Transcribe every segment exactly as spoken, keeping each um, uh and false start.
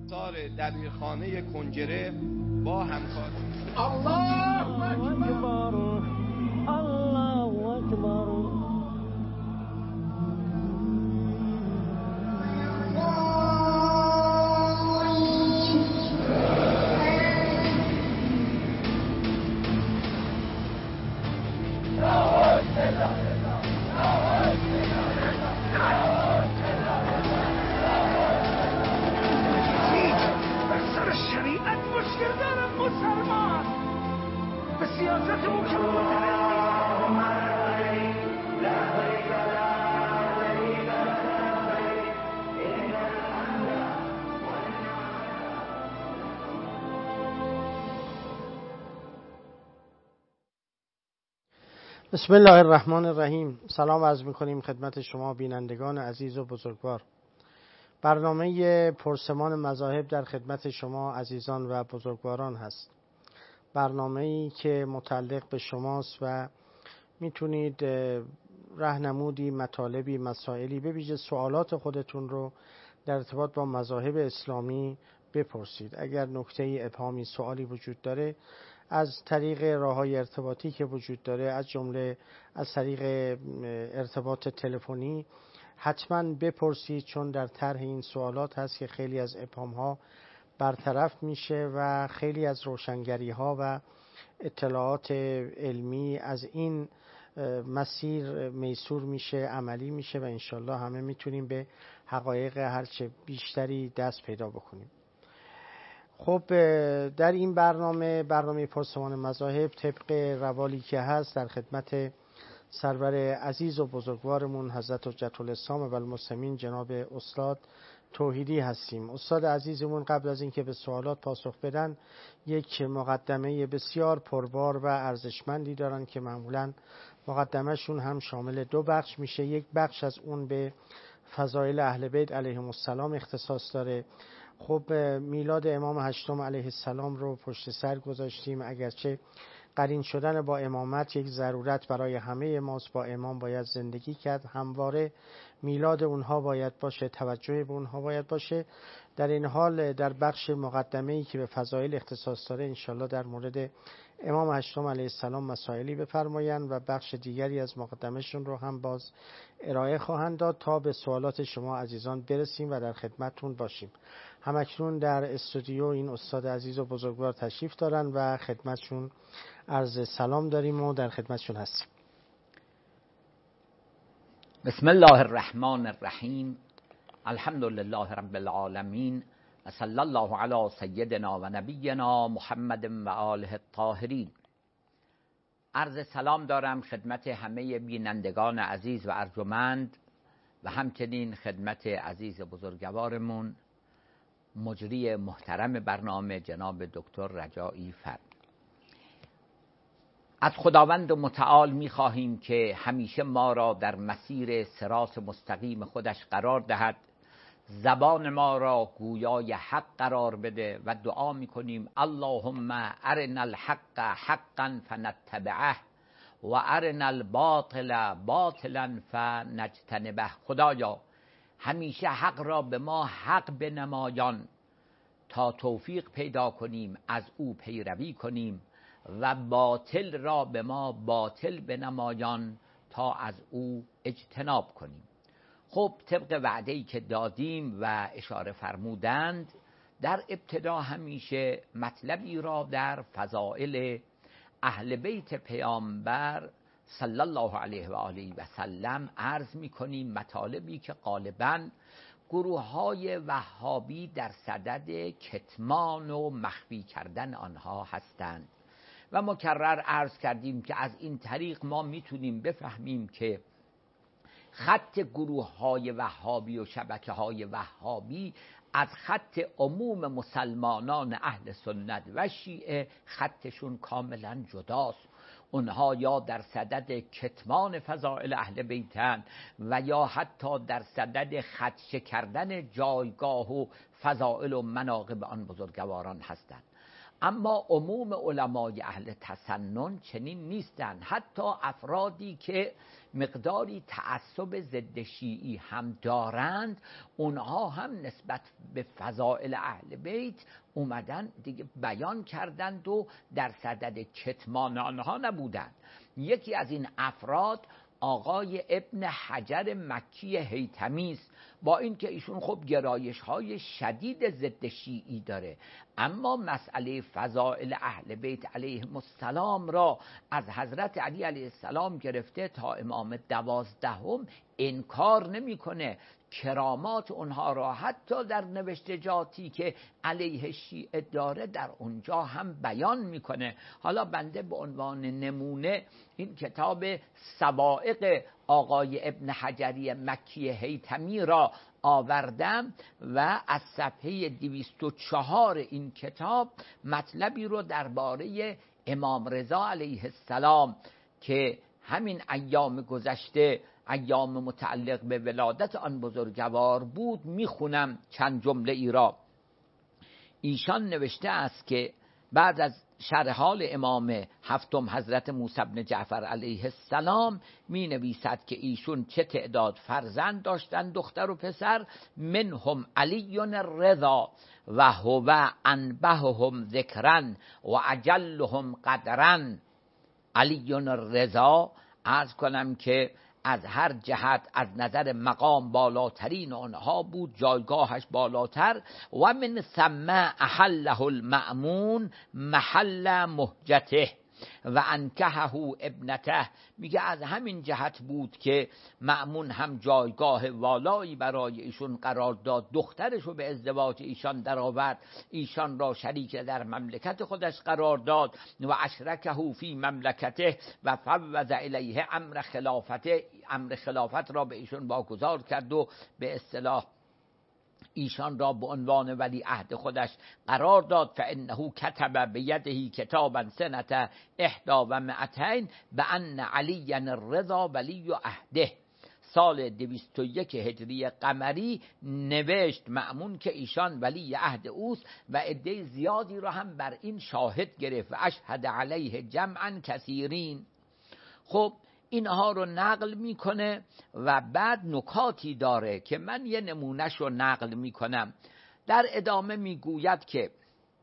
سار دبیرخانه کنجره با همکار الله اکبر الله اکبر. بسم الله الرحمن الرحیم. سلام عرض می‌کنیم خدمت شما بینندگان عزیز و بزرگوار. برنامه پرسمان مذاهب در خدمت شما عزیزان و بزرگواران هست. برنامه‌ای که متعلق به شماست و میتونید راهنمودی، مطالبی، مسائلی به ویژه سوالات خودتون رو در ارتباط با مذاهب اسلامی بپرسید. اگر نکته ابهامی، سوالی وجود داره از طریق راه‌های ارتباطی که وجود داره، از جمله از طریق ارتباط تلفنی، حتما بپرسید، چون در طرح این سوالات هست که خیلی از ابهام‌ها برطرف میشه و خیلی از روشنگری‌ها و اطلاعات علمی از این مسیر میسور میشه، عملی میشه و انشالله همه میتونیم به حقایق هرچه بیشتری دست پیدا بکنیم. خب در این برنامه برنامه پرسمان مذاهب طبق روالی که هست در خدمت سرور عزیز و بزرگوارمون حضرت حجت الاسلام و المسلمین جناب استاد توحیدی هستیم. استاد عزیزمون قبل از اینکه به سوالات پاسخ بدن یک مقدمه بسیار پربار و ارزشمندی دارن که معمولا مقدمهشون هم شامل دو بخش میشه. یک بخش از اون به فضایل اهل بیت علیهم السلام اختصاص داره. خب میلاد امام هشتم علیه السلام رو پشت سر گذاشتیم، اگرچه قرین شدن با امامت یک ضرورت برای همه ماست، با امام باید زندگی کرد، همواره میلاد اونها باید باشه، توجه به اونها باید باشه. در این حال در بخش مقدمه‌ای که به فضایل اختصاص داره انشالله در مورد امام هشتم علیه السلام مسائلی بفرمایند و بخش دیگری از مقدمهشون رو هم باز ارائه خواهند داد تا به سوالات شما عزیزان برسیم و در خدمتتون باشیم. همکنون در استودیو این استاد عزیز و بزرگوار تشریف دارن و خدمتشون عرض سلام داریم و در خدمتشون هستیم. بسم الله الرحمن الرحیم. الحمد لله رب العالمین و صلی الله علی سیدنا و نبینا محمد و آله الطاهرین. عرض سلام دارم خدمت همه بینندگان عزیز و ارجمند و همچنین خدمت عزیز بزرگوارمون مجری محترم برنامه جناب دکتر رجایی فرد. از خداوند متعال می خواهیم که همیشه ما را در مسیر صراط مستقیم خودش قرار دهد، زبان ما را گویای حق قرار بده و دعا می کنیم اللهم ارنا الحق حقا فنتبعه و ارنا الباطل باطلا فنجتنبه. خدایا همیشه حق را به ما حق بنمایان تا توفیق پیدا کنیم از او پیروی کنیم و باطل را به ما باطل بنمایان تا از او اجتناب کنیم. خب طبق وعده‌ای که دادیم و اشاره فرمودند، در ابتدا همیشه مطلبی را در فضائل اهل بیت پیامبر صلی الله علیه و آله و سلم عرض می‌کنیم، مطالبی که غالباً گروه‌های وهابی در صدد کتمان و مخفی کردن آنها هستند و مکرر عرض کردیم که از این طریق ما میتونیم بفهمیم که خط گروه‌های وهابی و شبکه‌های وهابی از خط عموم مسلمانان اهل سنت و شیعه خطشون کاملا جداست. اونها یا در صدد کتمان فضائل اهل بیتن و یا حتی در صدد خدشه کردن جایگاه و فضائل و مناقب آن بزرگواران هستند. اما عموم علمای اهل تسنن چنین نیستند. حتی افرادی که مقداری تعصب ضد شیعی هم دارند، اونها هم نسبت به فضائل اهل بیت اومدن دیگه بیان کردند و در صدد کتمان آنها نبودند. یکی از این افراد آقای ابن حجر مکی هیثمی است. با اینکه ایشون خب گرایش های شدید ضد شیعی داره، اما مسئله فضائل اهل بیت علیهم السلام را از حضرت علی علیه السلام گرفته تا امام دوازدهم انکار نمیکنه. کرامات اونها را حتی در نوشتجاتی که علیه شیعه داره در اونجا هم بیان میکنه. حالا بنده به عنوان نمونه این کتاب سوائق آقای ابن حجری مکی هیثمی را آوردم و از صفحه دویست و چهار این کتاب مطلبی رو درباره امام رضا علیه السلام که همین ایام گذشته ایام متعلق به ولادت آن بزرگوار بود میخونم چند جمله ای را. ایشان نوشته است که بعد از شرح حال امام هفتم حضرت موسی بن جعفر علیه السلام می نویسد که ایشون چه تعداد فرزند داشتن، دختر و پسر. منهم علی الرضا و هو انبههم ذکرا و اجلهم قدرا. علی الرضا عرض کنم که از هر جهت از نظر مقام بالاترین آنها بود، جایگاهش بالاتر. و من ثم احله المأمون محل مهجته و انکحه ابنته. میگه از همین جهت بود که مأمون هم جایگاه والایی برای ایشون قرار داد، دخترش رو به ازدواج ایشان درآورد، ایشان را شریک در مملکت خودش قرار داد و اشرکه فی مملکته و فوض الیه امر خلافته، امر خلافت را به ایشون واگذار کرد و به اصطلاح ایشان را به عنوان ولی عهد خودش قرار داد. فانه کتب بیده کتابا سنه احدا و مئتین بان علی الرضا ولی عهده. سال دویست و یک هجری قمری نوشت مأمون که ایشان ولی عهد اوست و عده زیادی را هم بر این شاهد گرفت و اشهد علیه جمعا کثیرین. خب اینها رو نقل میکنه و بعد نکاتی داره که من یه نمونهش رو نقل میکنم. در ادامه میگوید که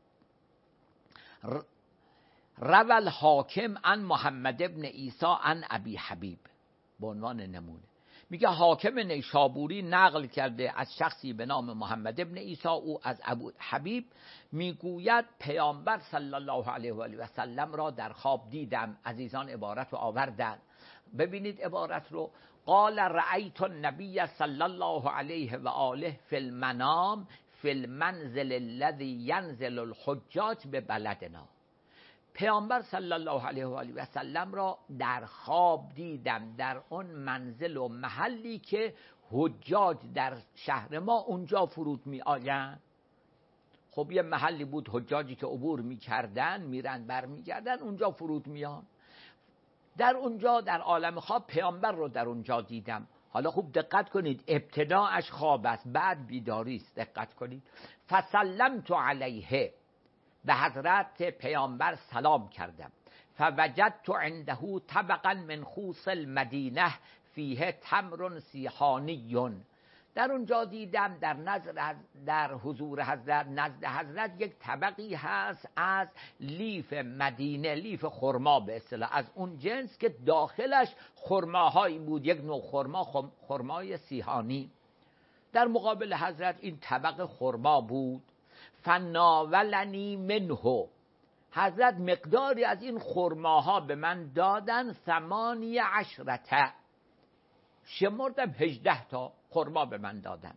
روال حاکم عن محمد ابن عیسی عن ابی حبیب، به عنوان نمونه میگه حاکم نیشابوری نقل کرده از شخصی به نام محمد ابن عیسی، او از ابو حبیب میگوید پیامبر صلی الله علیه و آله و سلم را در خواب دیدم. عزیزان عبارت رو آوردن، ببینید عبارت رو. قال رأیت النبی صلی الله علیه و آله فی المنام فی المنزل الذی ینزل الحجاج به بلدنا. پیامبر صلی الله علیه و آله و سلم را در خواب دیدم در اون منزل و محلی که حجاج در شهر ما اونجا فرود می آیند. خب یه محلی بود حجاجی که عبور می کردن میرن بر می گردن اونجا فرود میان. در اونجا در عالم خواب پیامبر رو در اونجا دیدم. حالا خوب دقت کنید، ابتداعش خواب است، بعد بیداری است. دقت کنید. فسلمت علیه، به حضرت پیامبر سلام کردم. فوجدت عنده طبقا من خوص المدینه فیه تمر سیحانی. در اونجا دیدم در نظر در حضور حضرت نزد حضرت یک طبقی هست از لیف مدینه، لیف خرما به اصطلاح، از اون جنس که داخلش خرماهایی بود، یک نوع خرما، خرمای سیحانی. در مقابل حضرت این طبق خرما بود. فناولنی منه، حضرت مقداری از این خرماها به من دادن. ثمانی عشرته، شمردم هجده تا خرما به من دادن.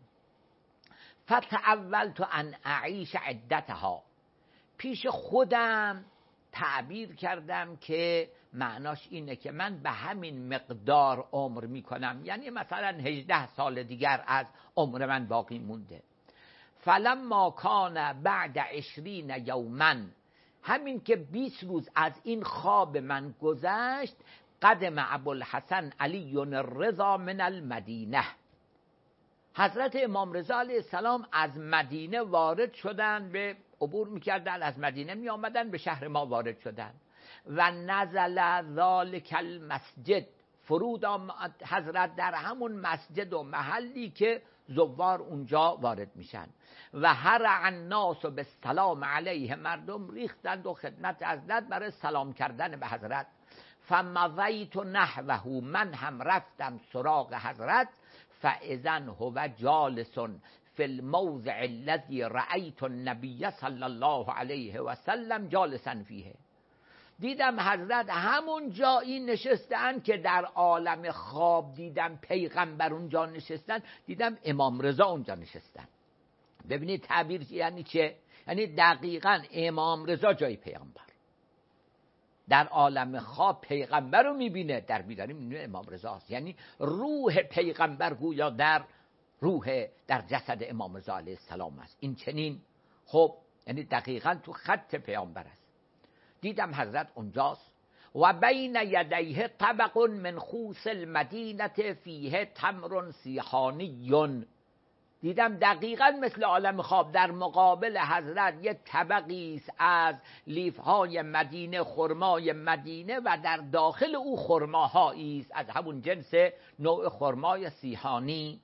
فتعولت ان اعیش عدتها، پیش خودم تعبیر کردم که معناش اینه که من به همین مقدار عمر میکنم، یعنی مثلا هجده سال دیگر از عمر من باقی مونده. فلما کان بعد عشرین یوما، همین که بیست روز از این خواب من گذشت، قدم ابوالحسن علی الرضا من المدینه، حضرت امام رضا علیه السلام از مدینه وارد شدن، به عبور میکردن، از مدینه می آمدن به شهر ما وارد شدن و نزل ذالک المسجد، فرود آمد حضرت در همون مسجد و محلی که زوار اونجا وارد میشن و هرع الناس بالسلام علیه، مردم ریختند و خدمت حضرت برای سلام کردن به حضرت. فمضیت نحوه، من هم رفتم سراغ حضرت. فاذا هو جالس فی الموضع الذی رأیت النبی صلی الله علیه و سلم جالسا فیه، دیدم حضرت همون جایی نشستن که در عالم خواب دیدم پیغمبر اونجا نشستن، دیدم امام رضا اونجا نشستن. ببینید تعبیر یعنی چه؟ یعنی دقیقاً امام رضا جای پیغمبر، در عالم خواب پیغمبر رو میبینه، در بیداری میبینه امام رضا است. یعنی روح پیغمبر گویا در روح در جسد امام رضا علیه السلام است. این چنین خب یعنی دقیقاً تو خط پیغمبر است. دیدم حضرت اونجاست و بین یدیه طبق من خوص المدینه فیه تمر سیحانی، دیدم دقیقاً مثل عالم خواب در مقابل حضرت یک طبقی است از لیفهای مدینه، خرمای مدینه و در داخل او خرماهایی است از همون جنس نوع خرمای سیحانی.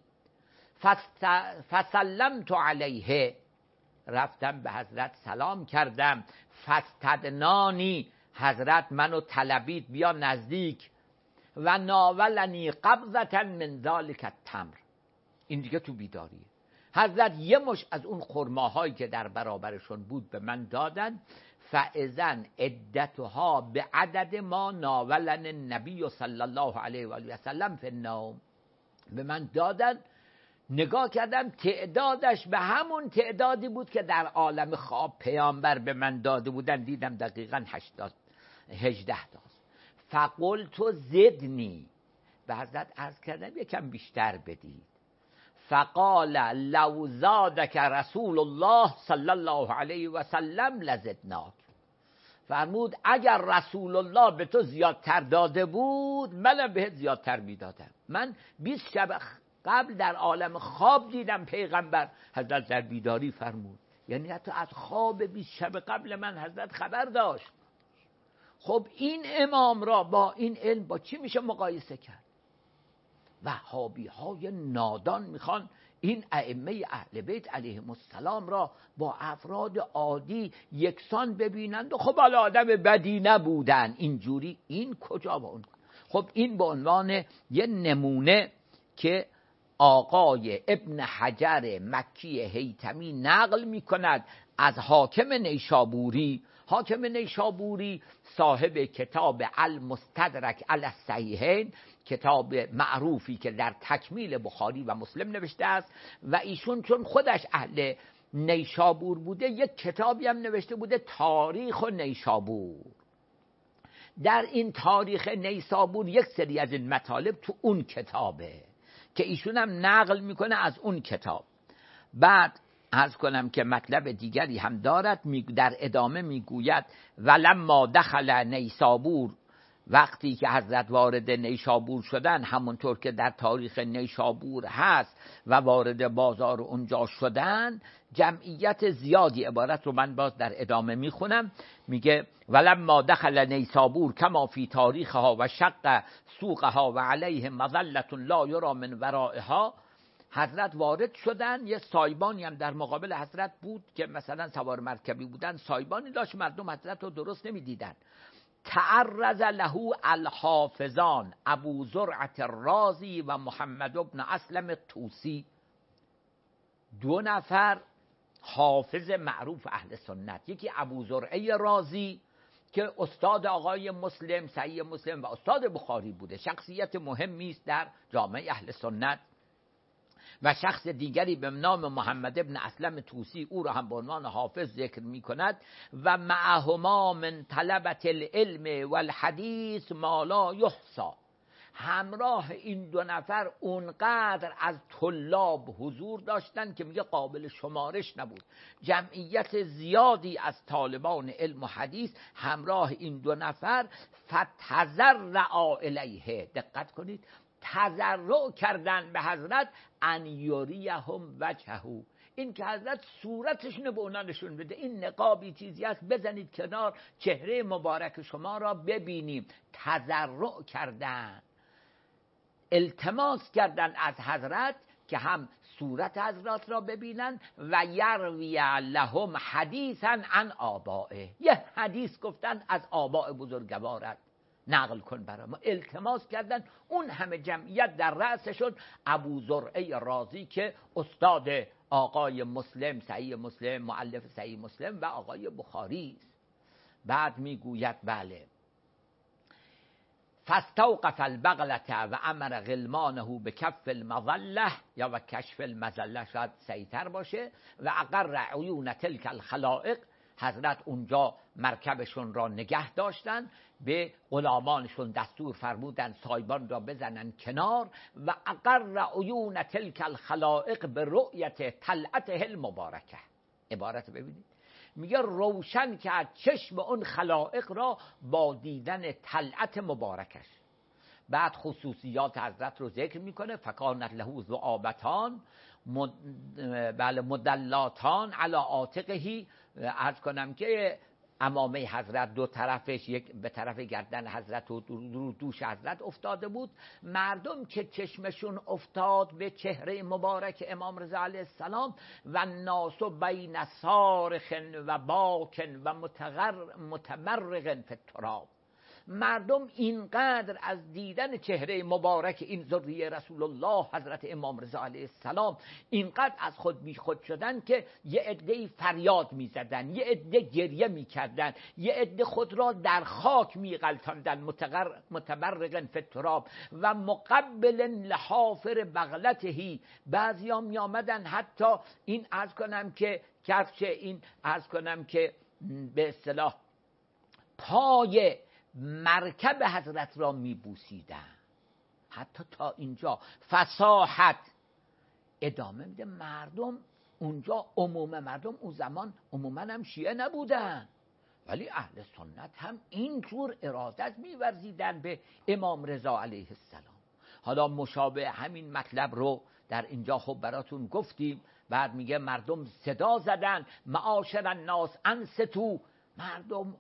فسلمت علیه، رفتم به حضرت سلام کردم. فاستدنانی، حضرت منو طلبید بیا نزدیک. و ناولنی قبضة من ذلک التمر، این دیگه تو بیداریه. حضرت یه مش از اون خرماهایی که در برابرشون بود به من دادن. فاذا عدتها به عدد ما ناولن النبی صلی الله علیه و آله و سلم فی النوم، به من دادن. نگاه کردم تعدادش به همون تعدادی بود که در عالم خواب پیامبر به من داده بودن، دیدم دقیقاً هشتاد هجده تاست. فقلت زدنی، به حضرت عرض کردم یکم بیشتر بدید. فقال لو زادک رسول الله صلی الله علیه و سلم لزدناک، فرمود اگر رسول الله به تو زیادتر داده بود منم بهت زیادتر میدادم. من بیست شب قبل در عالم خواب دیدم پیغمبر، حضرت در بیداری فرمود. یعنی حتی از خواب بیست شب قبل من حضرت خبر داشت. خب این امام را با این علم با چی میشه مقایسه کرد؟ وهابی های نادان میخوان این ائمه اهل بیت علیهم السلام را با افراد عادی یکسان ببینند و خب حالا آدم بدی نبودن اینجوری، این کجا با اون؟ خب این به عنوان یه نمونه که آقای ابن حجر مکی هیتمی نقل می کند از حاکم نیشابوری. حاکم نیشابوری صاحب کتاب المستدرک علی الصحیحین، کتاب معروفی که در تکمیل بخاری و مسلم نوشته است، و ایشون چون خودش اهل نیشابور بوده یک کتابی هم نوشته بوده، تاریخ نیشابور. در این تاریخ نیشابور یک سری از این مطالب تو اون کتابه که ایشون هم نقل میکنه از اون کتاب. بعد عرض کنم که مطلب دیگری هم دارد، در ادامه میگوید ولما دخل نیشابور، وقتی که حضرت وارد نیشابور شدن همونطور که در تاریخ نیشابور هست و وارد بازار اونجا شدن، جمعیت زیادی، عبارت رو من باز در ادامه میخونم، میگه ولما دخل نیشابور کما فی تاریخها و شق سوقها و علیه مظلة لا یرا من ورائها، حضرت وارد شدن، یه سایبانی هم در مقابل حضرت بود که مثلا سوار مرکبی بودن، سایبانی داشت، مردم حضرت رو درست نمیدیدن. تعرض له الحافظان ابو زرعة الرازی و محمد بن اسلم الطوسی، دو نفر حافظ معروف اهل سنت، یکی ابو زرعه رازی که استاد آقای مسلم، صحیح مسلم و استاد بخاری بوده، شخصیت مهمی است در جامعه اهل سنت، و شخص دیگری به نام محمد ابن اسلم طوسی، او را هم به عنوان حافظ ذکر می کند. و معهما من طلبة العلم والحدیث ما لا یحصی، همراه این دو نفر اونقدر از طلاب حضور داشتن که میگه قابل شمارش نبود. جمعیت زیادی از طالبان علم و حدیث همراه این دو نفر. فتذرع الیه، دقت کنید، تضرع کردن به حضرت ان یریهم وجهه، این که حضرت صورتشون به اونا نشون بده، این نقابی چیزی است بزنید کنار چهره مبارک شما را ببینیم. تضرع کردن، التماس کردن از حضرت که هم صورت حضرت را ببینن و یروی لهم حدیثا عن آبائه، یه حدیث گفتن از آباء بزرگوارت نقل کن برای ما. التماس کردن، اون همه جمعیت در رأسشون ابو زرعه رازی که استاد آقای مسلم، صحیح مسلم، مؤلف صحیح مسلم و آقای بخاری است. بعد میگوید بله فاستوقف البغلة و امر غلمانه به کف المظله، یا و کشف المظله شاید صحیح‌تر باشه، و اقر عیون تلک الخلائق، حضرت اونجا مرکبشون را نگه داشتن، به غلامانشون دستور فرمودن سایبان را بزنن کنار، و اقر عیون تلک الخلائق به رؤیت طلعته المبارکه. عبارت ببینید، میگه روشن کرد چشم اون خلائق را با دیدن طلعت مبارکش. بعد خصوصیات حضرت رو ذکر میکنه، فکانت له ذؤابتان مد... بله مدلاتان علی عاتقه، عرض کنم که امامه حضرت دو طرفش، یک به طرف گردن حضرت و دو دوش حضرت افتاده بود. مردم که چشمشون افتاد به چهره مبارک امام رضا علیه السلام، و ناس بین صارخ و باکن و متمرغ فی التراب، مردم اینقدر از دیدن چهره مبارک این ذریه رسول الله حضرت امام رضا علیه السلام اینقدر از خود بی خود شدن که یه عده فریاد میزدن، یه عده گریه میکردن، یه عده خود را در خاک میغلطاندن، متبرقا فی التراب و مقبل لحافر بغلته. بعضیا می آمدن حتی این عرض کنم که کفش این عرض کنم که به اصطلاح پای مرکب حضرت را میبوسیدن، حتی تا اینجا فصاحت. ادامه میده مردم اونجا، عموم مردم اون زمان عموما هم شیعه نبودن، ولی اهل سنت هم اینطور ارادت میورزیدن به امام رضا علیه السلام. حالا مشابه همین مطلب رو در اینجا خب براتون گفتیم. بعد میگه مردم صدا زدن معاشر الناس انصتوا، مردم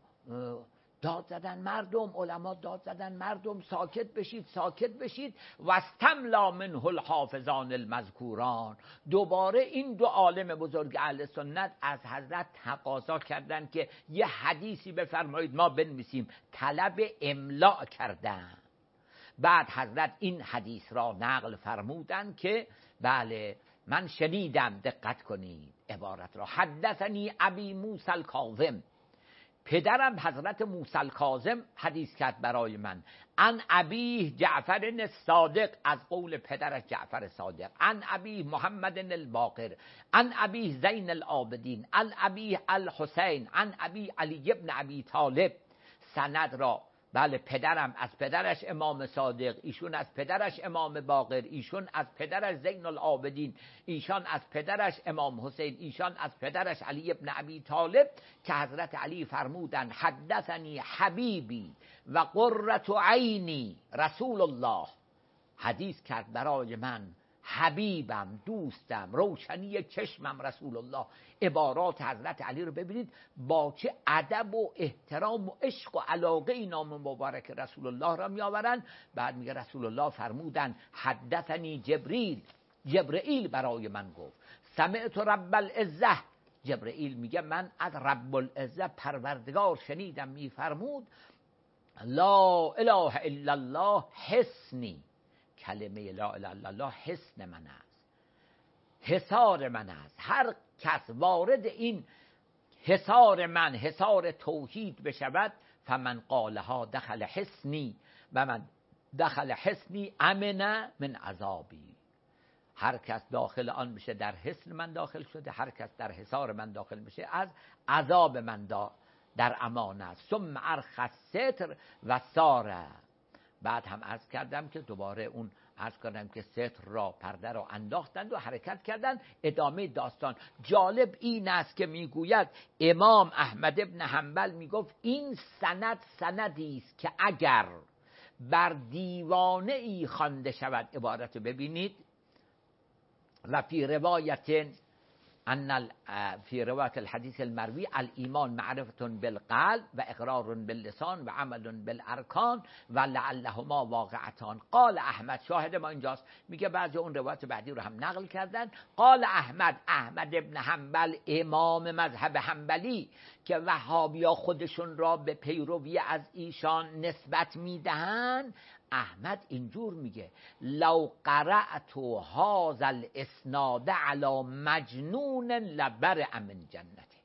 داد زدن، مردم علما داد زدن مردم ساکت بشید، ساکت بشید. و استملا منه الحافظان المذکوران، دوباره این دو عالم بزرگ اهل سنت از حضرت تقاضا کردند که یه حدیثی بفرمایید ما بنویسیم، طلب املاء کردن. بعد حضرت این حدیث را نقل فرمودند که بله من شنیدم، دقت کنید عبارت را، حدثنی ابی موسی الکاظم، پدرم حضرت موسی الکاظم حدیث کرد برای من، ان ابیه جعفر الصادق، از قول پدرش جعفر صادق، ان ابیه محمد الباقر، ان ابیه زین العابدین، ان ابیه الحسین، ان ابی علی ابن ابی طالب. سند را بله پدرم از پدرش امام صادق، ایشون از پدرش امام باقر، ایشون از پدرش زین العابدین، ایشان از پدرش امام حسین، ایشان از پدرش علی ابن ابی طالب، که حضرت علی فرمودن حدثنی حبیبی و قرة عینی رسول الله، حدیث کرد برای من حبیبم، دوستم، روشنی چشمم رسول الله. عبارات حضرت علی رو ببینید با چه ادب و احترام و عشق و علاقه این نام مبارک رسول الله را می آورن. بعد میگه رسول الله فرمودن حدثنی جبریل، جبرئیل برای من گفت، سمعت رب العزه، جبرئیل میگه من از رب العزه پروردگار شنیدم میفرمود لا اله الا الله حسنی، کلمه لا اله الا الله حسن من است، حصار من است. هر کس وارد این حصار من، حصار توحید بشود، فمن قالها دخل حسنی و من دخل حسنی امن من عذابی، هر کس داخل آن بشه در حسن من داخل شده، هر کس در حصار من داخل بشه از عذاب من دا در امان است. ثم ارخ الستر و ساره، بعد هم عرض کردم که دوباره اون عرض کردم که ستر را، پرده را انداختند و حرکت کردند. ادامه داستان جالب این است که میگوید امام احمد ابن حنبل میگفت این سند سندی است که اگر بر دیوانه ای خوانده شود. عبارت ببینید و فی روایت ان فی روایت الحدیث المروی الایمان معرفة بالقلب و اقرار باللسان و عمل بالارکان و لعلهما واقعتان. قال احمد، شاهد ما اینجاست، میگه بعضی اون روایت بعدی رو هم نقل کردن. قال احمد، احمد ابن حنبل امام مذهب حنبلی که وهابیا خودشون را به پیروی از ایشان نسبت میدهند، احمد اینجور میگه لو قرأت هذا الاسناد علی مجنون لبرأ من جنته.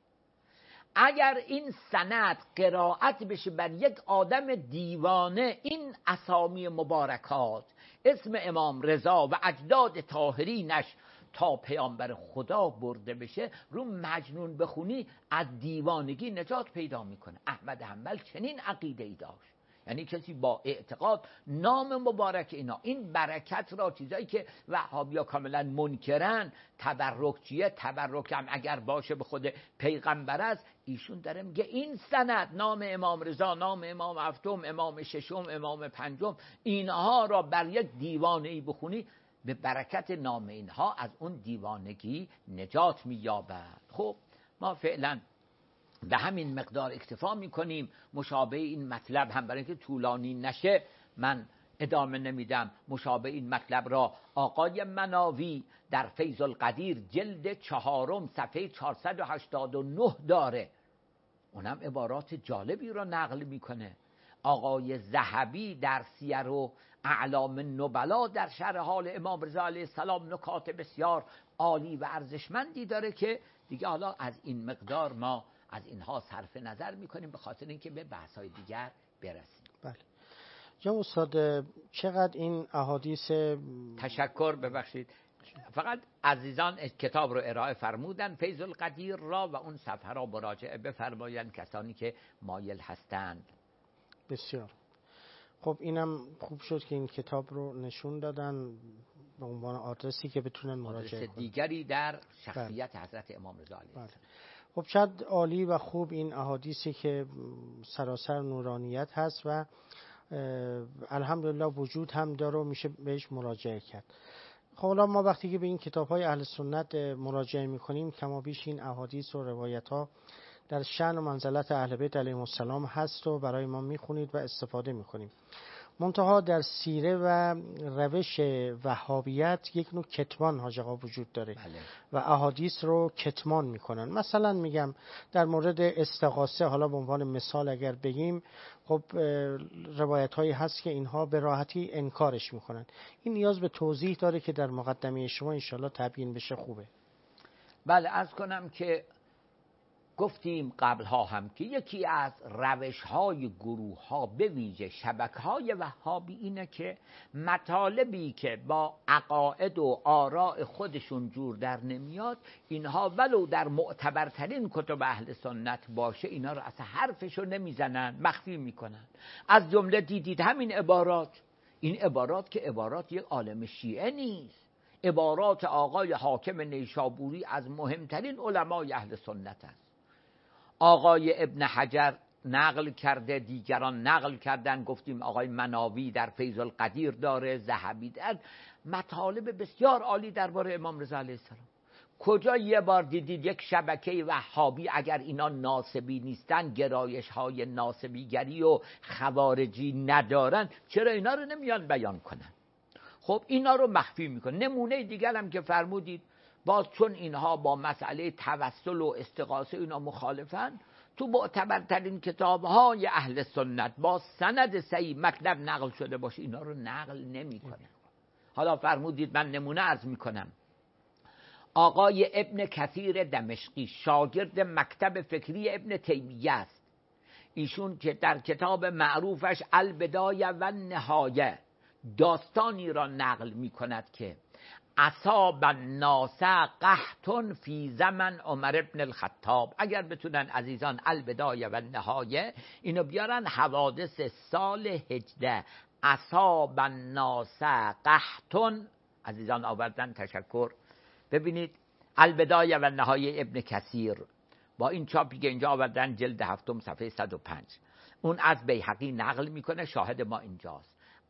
اگر این سند قرائت بشه بر یک آدم دیوانه، این اسامی مبارکات، اسم امام رضا و اجداد طاهرینش تا پیامبر خدا برده بشه، رو مجنون بخونی از دیوانگی نجات پیدا میکنه. احمد حنبل چنین عقیده ای داشت، یعنی کسی با اعتقاد نام مبارک اینا، این برکت را، چیزایی که وهابیا کاملا منکرن، تبرک چیه؟ تبرک هم اگر باشه به خود پیغمبر است، ایشون داره میگه این سند، نام امام رضا، نام امام هفتم، امام ششم، امام پنجم، اینها را بر یک دیوانه ای بخونی، به برکت نام اینها از اون دیوانگی نجات مییابد. خب ما فعلا به همین مقدار اکتفا میکنیم. مشابه این مطلب هم برای اینکه طولانی نشه من ادامه نمیدم. مشابه این مطلب را آقای مناوی در فیض القدیر جلد چهارم صفحه چهارصد و هشتاد و نه داره، اونم عبارات جالبی را نقل میکنه. آقای ذهبی در سیر و اعلام نبلا در شرح حال امام رضا علیه السلام نکات بسیار عالی و ارزشمندی داره که دیگه حالا از این مقدار ما از اینها صرف نظر میکنیم به خاطر اینکه به بحث‌های دیگر برسیم. بله جناب استاد، چقدر این احادیث، تشکر، ببخشید فقط عزیزان کتاب رو ارائه فرمودن، فیض القدیر را، و اون صفحه را مراجعه بفرمایند کسانی که مایل هستند. بسیار خب، اینم خوب شد که این کتاب رو نشون دادن به عنوان آدرسی که بتونن مراجعه کنن. دیگری در شخصیت بله. حضرت امام رضا علیه السلام. خب چقدر عالی و خوب این احادیثی که سراسر نورانیت هست و الحمدلله وجود هم داره و میشه بهش مراجعه کرد. خب حالا ما وقتی که به این کتاب‌های اهل سنت مراجعه می‌کنیم، کما بیش این احادیث و روایت‌ها در شأن و منزلت اهل بیت علیهم السلام هست و برای ما می‌خونید و استفاده می‌کنیم. منتها در سیره و روش وهابیت یک نوع کتمان حاج آقا وجود داره بله. و احادیث رو کتمان میکنن. مثلا میگم در مورد استغاثه، حالا به عنوان مثال اگر بگیم، خب روایت هایی هست که اینها به راحتی انکارش میکنن. این نیاز به توضیح داره که در مقدمه شما انشالله تبیین بشه. خوبه. بله، عرض کنم که گفتیم قبلها هم که یکی از روش‌های گروه‌ها به ویژه شبکه‌های وهابی اینه که مطالبی که با عقاید و آراء خودشون جور در نمیاد، اینها ولو در معتبرترین کتب اهل سنت باشه، اینا رو اصلا حرفشو نمیزنن، مخفی میکنن. از جمله دیدید همین عبارات، این عبارات که عبارات یک عالم شیعه نیست، عبارات آقای حاکم نیشابوری از مهمترین علمای اهل سنت است. آقای ابن حجر نقل کرده، دیگران نقل کردن، گفتیم آقای مناوی در فیض القدیر داره، ذهبی در مطالب بسیار عالی درباره امام رضا علیه السلام. کجا یه بار دیدید یک شبکه وهابی، اگر اینا ناسبی نیستن، گرایش های ناسبیگری و خوارجی ندارن، چرا اینا رو نمیان بیان کنن؟ خب اینا رو مخفی میکنن. نمونه دیگر هم که فرمودید، باز چون اینها با مسئله توسل و استغاثه اینا مخالفن، تو معتبرترین کتاب‌های اهل سنت با سند صحیح مطلب نقل شده باشه، اینا رو نقل نمی‌کنن. حالا فرمودید من نمونه عرض می‌کنم. آقای ابن کثیر دمشقی شاگرد مکتب فکری ابن تیمیه است. ایشون که در کتاب معروفش البدایه و نهایه داستانی را نقل می‌کند که اصاب الناس قحط فی زمن عمر ابن الخطاب. اگر بتونن عزیزان البدایه و نهایه اینو بیارن، حوادث سال هجده، اصاب الناس قحط، عزیزان آوردن، تشکر. ببینید البدایه و نهایه ابن کثیر با این چاپی که اینجا آوردن، جلد هفتم صفحه صد و پنج، اون از بیهقی نقل میکنه، شاهد ما اینجاست.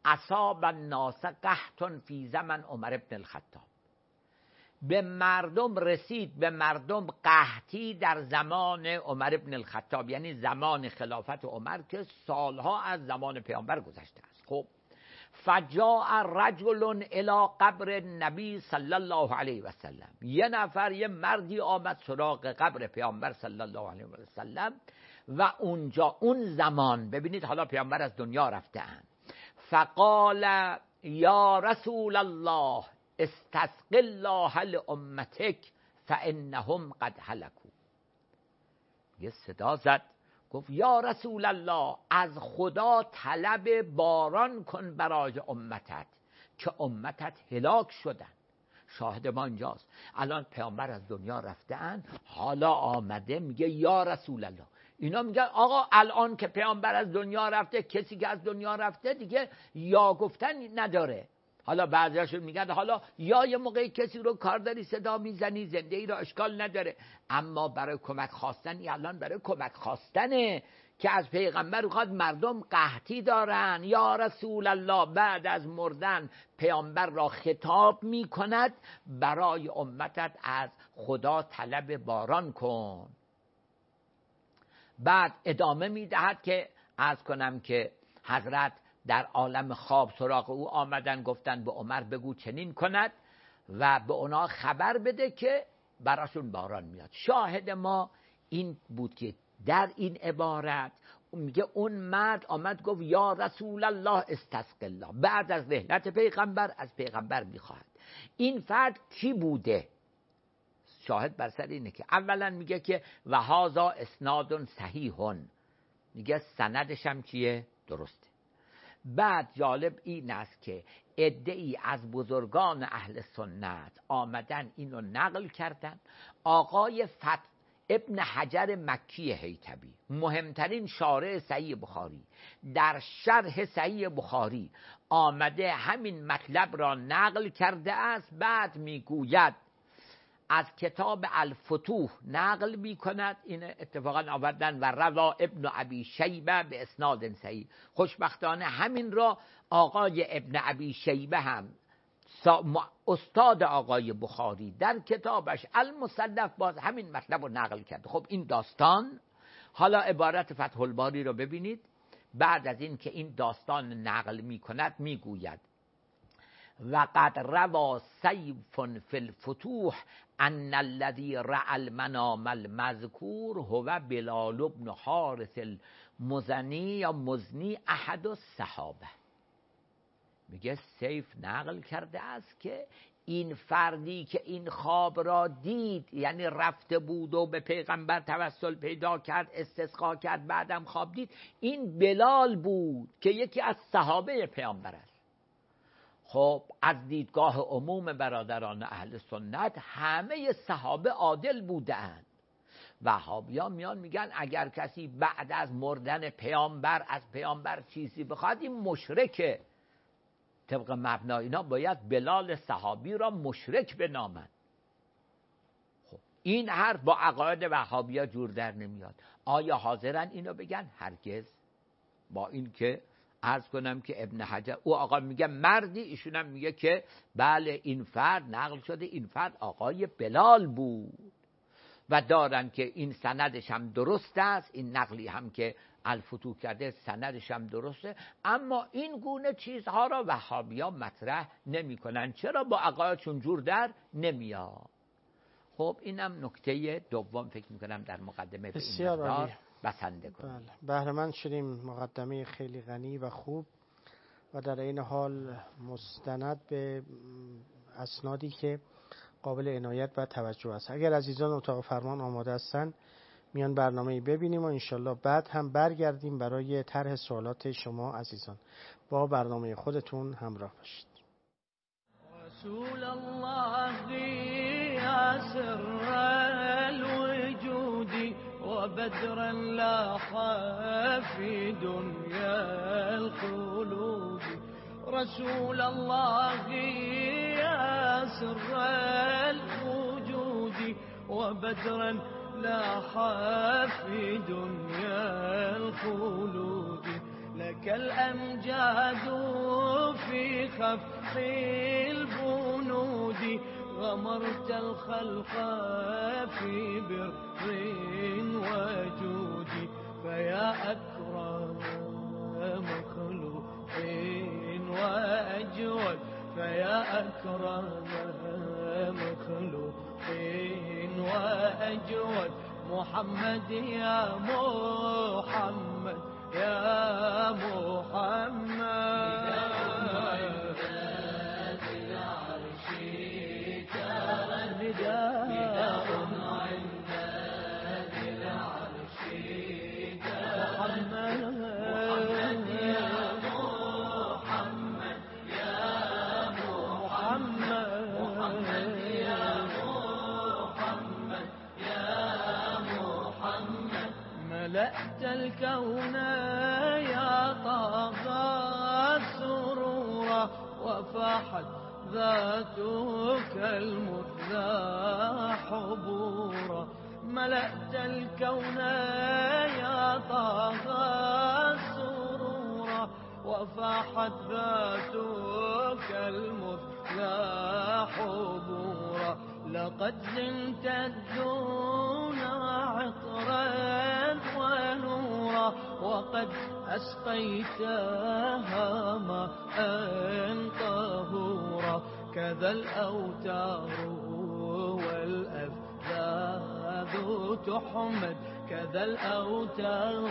اصاب الناس قحط فی زمن عمر بن الخطاب. به مردم رسید، به مردم قحطی در زمان عمر بن الخطاب، یعنی زمان خلافت عمر که سالها از زمان پیامبر گذشته است. خب فجاء رجل الی قبر النبی صلی الله علیه و سلم، یه نفر، یه مردی آمد سراغ قبر پیامبر صلی الله علیه و سلم و اونجا اون زمان ببینید حالا پیامبر از دنیا رفته‌اند. فقال یا رسول الله استسق الله لامتک فانهم قد هلكوا. یه صدا زد گفت یا رسول الله از خدا طلب باران کن برای امتت که امتت هلاک شدن. شاهد ما اینجاست. الان پیامبر از دنیا رفته‌اند، حالا آمده میگه یا رسول الله. اینا میگن آقا الان که پیامبر از دنیا رفته، کسی که از دنیا رفته دیگه یا گفتن نداره. حالا بعضیاشون میگن حالا یا یه موقعی کسی رو کار داری صدا میزنی، زنده ای را اشکال نداره، اما برای کمک خواستن الان برای کمک خواستنه که از پیغمبر بخواد مردم قحطی دارن. یا رسول الله بعد از مردن پیامبر را خطاب میکند برای امتت از خدا طلب باران کن. بعد ادامه میدهد که عرض کنم که حضرت در عالم خواب سراغ او آمدن، گفتن به عمر بگو چنین کند و به اونا خبر بده که براشون باران میاد. شاهد ما این بود که در این عبارت میگه اون مرد آمد گفت یا رسول الله استسق الله، بعد از رحلت پیغمبر از پیغمبر میخواهد. این فرد کی بوده؟ شاهد بر سر اینه که اولا میگه که و هذا اسناد صحیح، میگه سندش هم چیه؟ درسته. بعد جالب این است که عده‌ای از بزرگان اهل سنت آمدن اینو نقل کردن. آقای فتح ابن حجر مکی حیطبی، مهمترین شارح صحیح بخاری، در شرح صحیح بخاری آمده همین مطلب را نقل کرده است. بعد میگوید از کتاب الفتوح نقل می کند، این اتفاقا آوردن و روا ابن ابی شیبه به اسناد صحیح. خوشبختانه همین را آقای ابن ابی شیبه هم استاد آقای بخاری در کتابش المصنف باز همین مطلب رو نقل کرد. خب این داستان، حالا عبارت فتح الباری رو ببینید. بعد از این که این داستان نقل می کند میگوید و قد روا سیف فی الفتوح ان الذي رأى المنام المذکور هو بلال بن حارث المزنی یا مزنی احد الصحابه. میگه سیف نقل کرده است که این فردی که این خواب را دید، یعنی رفته بود و به پیغمبر توسل پیدا کرد، استسقا کرد، بعدم خواب دید، این بلال بود که یکی از صحابه پیامبر است. خب از دیدگاه عموم برادران اهل سنت همه صحابه عادل بودند. وهابیان میان میگن اگر کسی بعد از مردن پیامبر از پیامبر چیزی بخواد این مشرکه. طبق مبنا اینا باید بلال صحابی را مشرک بنامند. خب این حرف با عقاید وهابیا جور در نمیاد. آیا حاضرن اینو بگن؟ هرگز. با این که عرض کنم که ابن حجر او آقا میگه مردی، ایشون هم میگه که بله این فرد نقل شده این فرد آقای بلال بود و دارن که این سندش هم درست است، این نقلی هم که الفتوح کرده سندش هم درسته، اما این گونه چیزها را وهابیا مطرح نمی کنن. چرا؟ با عقایدشون جور در نمیاد. خب اینم نکته دوم فکر میکنم در مقدمه به این مقدار بسنده کنیم. بله. بهره مند شدیم. مقدمه خیلی غنی و خوب و در این حال مستند به اسنادی که قابل عنایت و توجه است. اگر عزیزان اتاق فرمان آماده هستن میان برنامه‌ای ببینیم و انشالله بعد هم برگردیم برای طرح سوالات شما عزیزان. با برنامه خودتون همراه باشید. رسول الله يا سر الوجود وبدرا لاح في دنيا الخلود. رسول الله يا سر الوجود وبدرا لاح في دنيا الخلود. لك الأمجاد في خفق البنود غمرت الخلق في بر وجود فيا أكرم مخلوق وأجود فيا أكرم مخلوق وأجود محمد يا محمد يا محمد نداء عند ذي العرش محمد يا محمد يا محمد محمد يا محمد يا محمد ملأت الكون يا طغى سرورا وفاحت ذاتك المثلى حبورا ملأت الكون يا طغى سرورا وفاحت ذاتك المثلى حبورا لقد زنت الدنيا عطرا ونورا وقد أسقيتها ماء طهورا كذا الأوتار والأفذاذ تحمد كذا الأوتار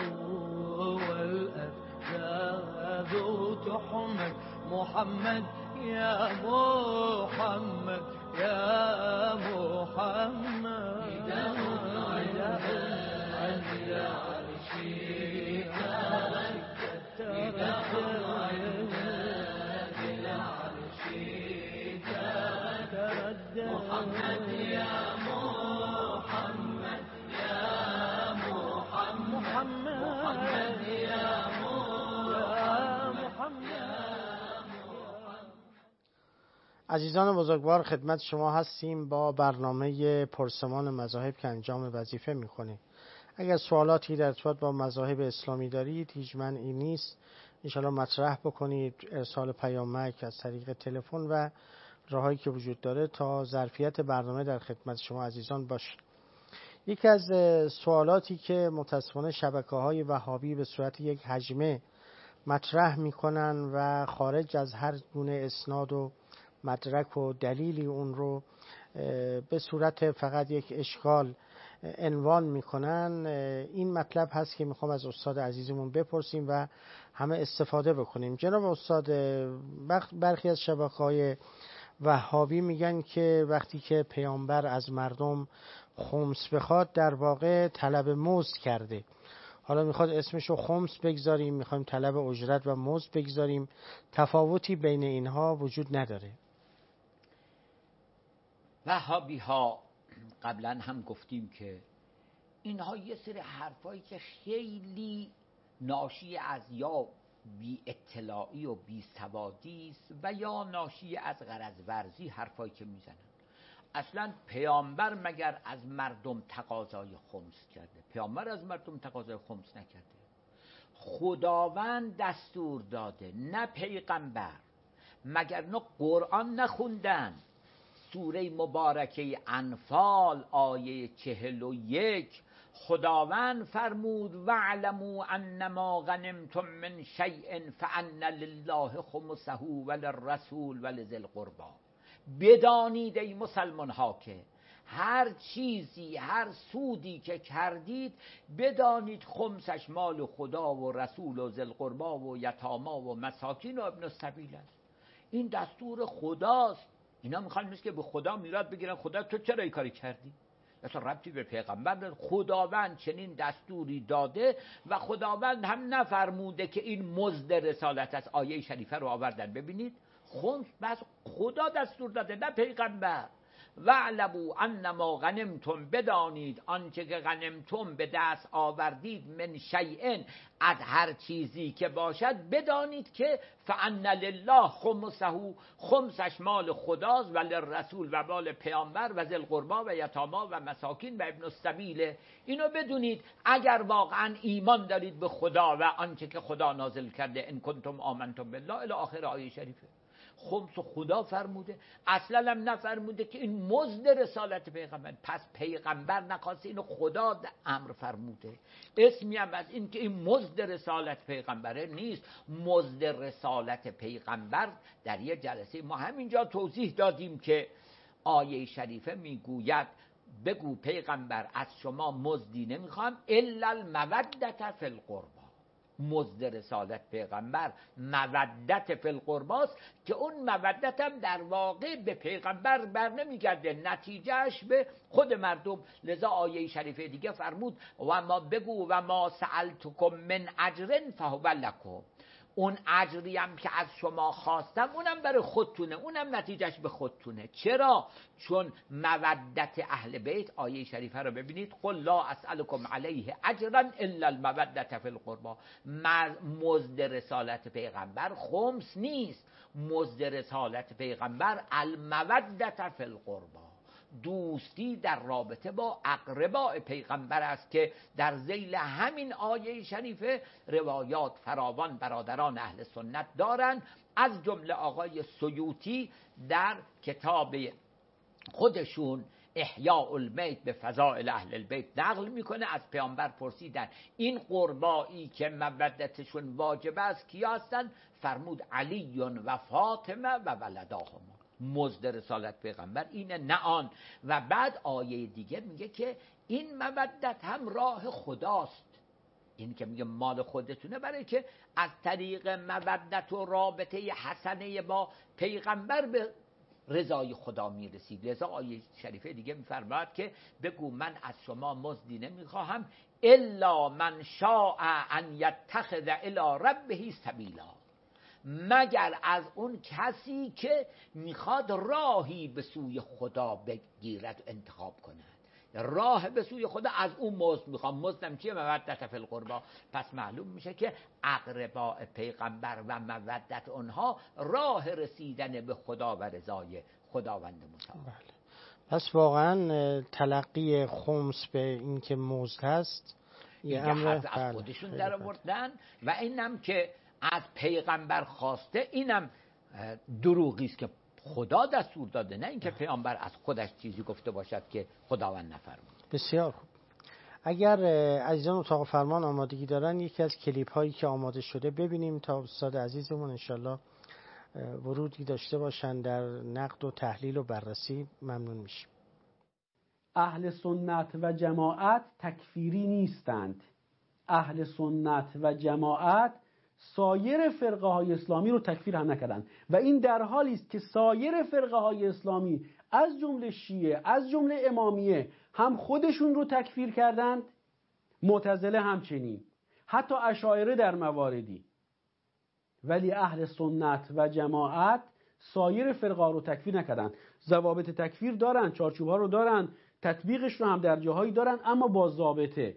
والأفذاذ تحمد محمد يا محمد يا محمد نداء عند العرش نداء عند العرش تردد محمد يا محمد يا محمد محمد يا محمد. عزیزان بزرگوار، خدمت شما هستیم با برنامه پرسمان مذاهب که انجام وظیفه میکنیم. اگر سوالاتی در ارتباط با مذاهب اسلامی دارید هیچ مانعی نیست، انشاءالله مطرح بکنید، ارسال پیامک از طریق تلفن و راهایی که وجود داره تا ظرفیت برنامه در خدمت شما عزیزان باشه. یکی از سوالاتی که متاسفانه شبکه‌های وهابی به صورت یک هجمه مطرح میکنن و خارج از هر گونه اسناد و مدرک و دلیلی اون رو به صورت فقط یک اشکال عنوان میکنن، این مطلب هست که میخوام از استاد عزیزمون بپرسیم و همه استفاده بکنیم. جناب استاد، برخی از شبکه‌های وهابی میگن که وقتی که پیامبر از مردم خمس بخواد در واقع طلب مزد کرده. حالا میخواد اسمشو خمس بگذاریم، میخوایم طلب اجرت و مزد بگذاریم، تفاوتی بین اینها وجود نداره. وهابی ها قبلا هم گفتیم که اینها یه سری حرفایی که خیلی ناشی از یا بی اطلاعی و بی سوادی است و یا ناشی از غرض ورزی حرفایی که میزنن. اصلا پیامبر مگر از مردم تقاضای خمس کرده؟ پیامبر از مردم تقاضای خمس نکرده. خداوند دستور داده، نه پیغمبر. مگر نه قرآن نخوندن؟ سوره مبارکه انفال آیه چهل و یک خداوند فرمود وَاعْلَمُوا أَنَّمَا غَنِمْتُم مِّن شَيْءٍ فَأَنَّ لِلَّهِ خُمُسَهُ وَلِلرَّسُولِ وَلِذِي الْقُرْبَى. بدانید ای مسلمان ها که هر چیزی، هر سودی که کردید بدانید خمسش مال خدا و رسول و ذی القربى و یتاما و مساکین و ابن السبیل است. این دستور خداست. اینا میخوان مثل که به خدا میراث بگیرن، خدا تو چرا این کاری کردی؟ اصلا ربطی به پیغمبر نداره. خداوند چنین دستوری داده و خداوند هم نفرموده که این مزد رسالت است. آیه شریفه رو آوردن ببینید، خمس بس خدا دستور داده نه پیغمبر. وَاعْلَمُوا انما غنمتم، بدانید آنچه که غنمتم به دست آوردید، من شیء، از هر چیزی که باشد، بدانید که فان لله خمسه، خمسش مال خداست، و للرسول، و مال پیامبر، و ذی القربی و یتاما و مساکین و ابن السبیل. اینو بدونید اگر واقعا ایمان دارید به خدا و آنچه که خدا نازل کرده، ان کنتم آمنتم بالله الی آخر آیه شریفه. خمس خدا فرموده، اصلا هم نفرموده که این مزد رسالت پیغمبر. پس پیغمبر نخواسته، اینو خدا امر فرموده. اسمی هم از این که این مزد رسالت پیغمبره نیست. مزد رسالت پیغمبر در یه جلسه ما همینجا توضیح دادیم که آیه شریفه میگوید بگو پیغمبر از شما مزدی نمیخوام الا المودة فی القربى. مزد رسالت پیغمبر مودت فی القرباست که اون مودت هم در واقع به پیغمبر بر نمیگرده، نتیجهش به خود مردم. لذا آیه شریفه دیگه فرمود و ما بگو و ما سألتکم من اجر فهو لکم. اون اجری هم که از شما خواستم اونم برای خودتونه، اونم نتیجهش به خودتونه. چرا؟ چون مودت اهل بیت، آیه شریفه رو ببینید، قل لا اسألکم علیه اجرا الا المودة فی القربى. مزد رسالت پیغمبر خمس نیست، مزد رسالت پیغمبر المودة فی القربى، دوستی در رابطه با اقرباء پیغمبر است که در ذیل همین آیه شریفه روایات فراوان برادران اهل سنت دارن. از جمله آقای سیوطی در کتاب خودشون احیاء المیت به فضائل اهل البیت نقل میکنه، از پیامبر پرسیدن این قربایی که مودتشون واجب است کیا هستن؟ فرمود علی و فاطمه و ولداهما. مزد رسالت پیغمبر اینه، نه آن. و بعد آیه دیگه میگه که این مودت هم راه خداست. این که میگه مال خودتونه، برای که از طریق مودت و رابطه حسنه با پیغمبر به رضای خدا میرسید. لذا آیه شریفه دیگه میفرماید که بگو من از شما مزدی نمیخواهم الا من شاء ان یتخذ الی ربه سبیلا، مگر از اون کسی که میخواد راهی به سوی خدا بگیرد و انتخاب کند. راه به سوی خدا از اون مزد میخوام. مزدم چیه؟ مودت فی القربى. پس معلوم میشه که اقرباء پیغمبر و مودت اونها راه رسیدن به خدا و رضای خداوند متعال. بله. پس واقعا تلقی خمس به این که مزد هست یه امر از خودشون در آوردن و اینم که از پیغمبر خواسته، اینم دروغی است که خدا دستور داده، نه اینکه پیامبر از خودش چیزی گفته باشد که خداوند نفرمود. بسیار خوب. اگر عزیزان اتاق فرمان آمادگی دارن یکی از کلیپ هایی که آماده شده ببینیم تا استاد عزیزمون انشالله ورودی داشته باشن در نقد و تحلیل و بررسی ممنون میشیم. اهل سنت و جماعت تکفیری نیستند. اهل سنت و جماعت سایر فرقه های اسلامی رو تکفیر هم نکردند و این در حالی است که سایر فرقه های اسلامی از جمله شیعه، از جمله امامیه هم خودشون رو تکفیر کردند، معتزله همچنین، حتی اشاعره در مواردی. ولی اهل سنت و جماعت سایر فرقه ها رو تکفیر نکردند. ضوابط تکفیر دارن، چارچوب ها رو دارن، تطبیقش رو هم در جاهایی دارن، اما با ضابطه.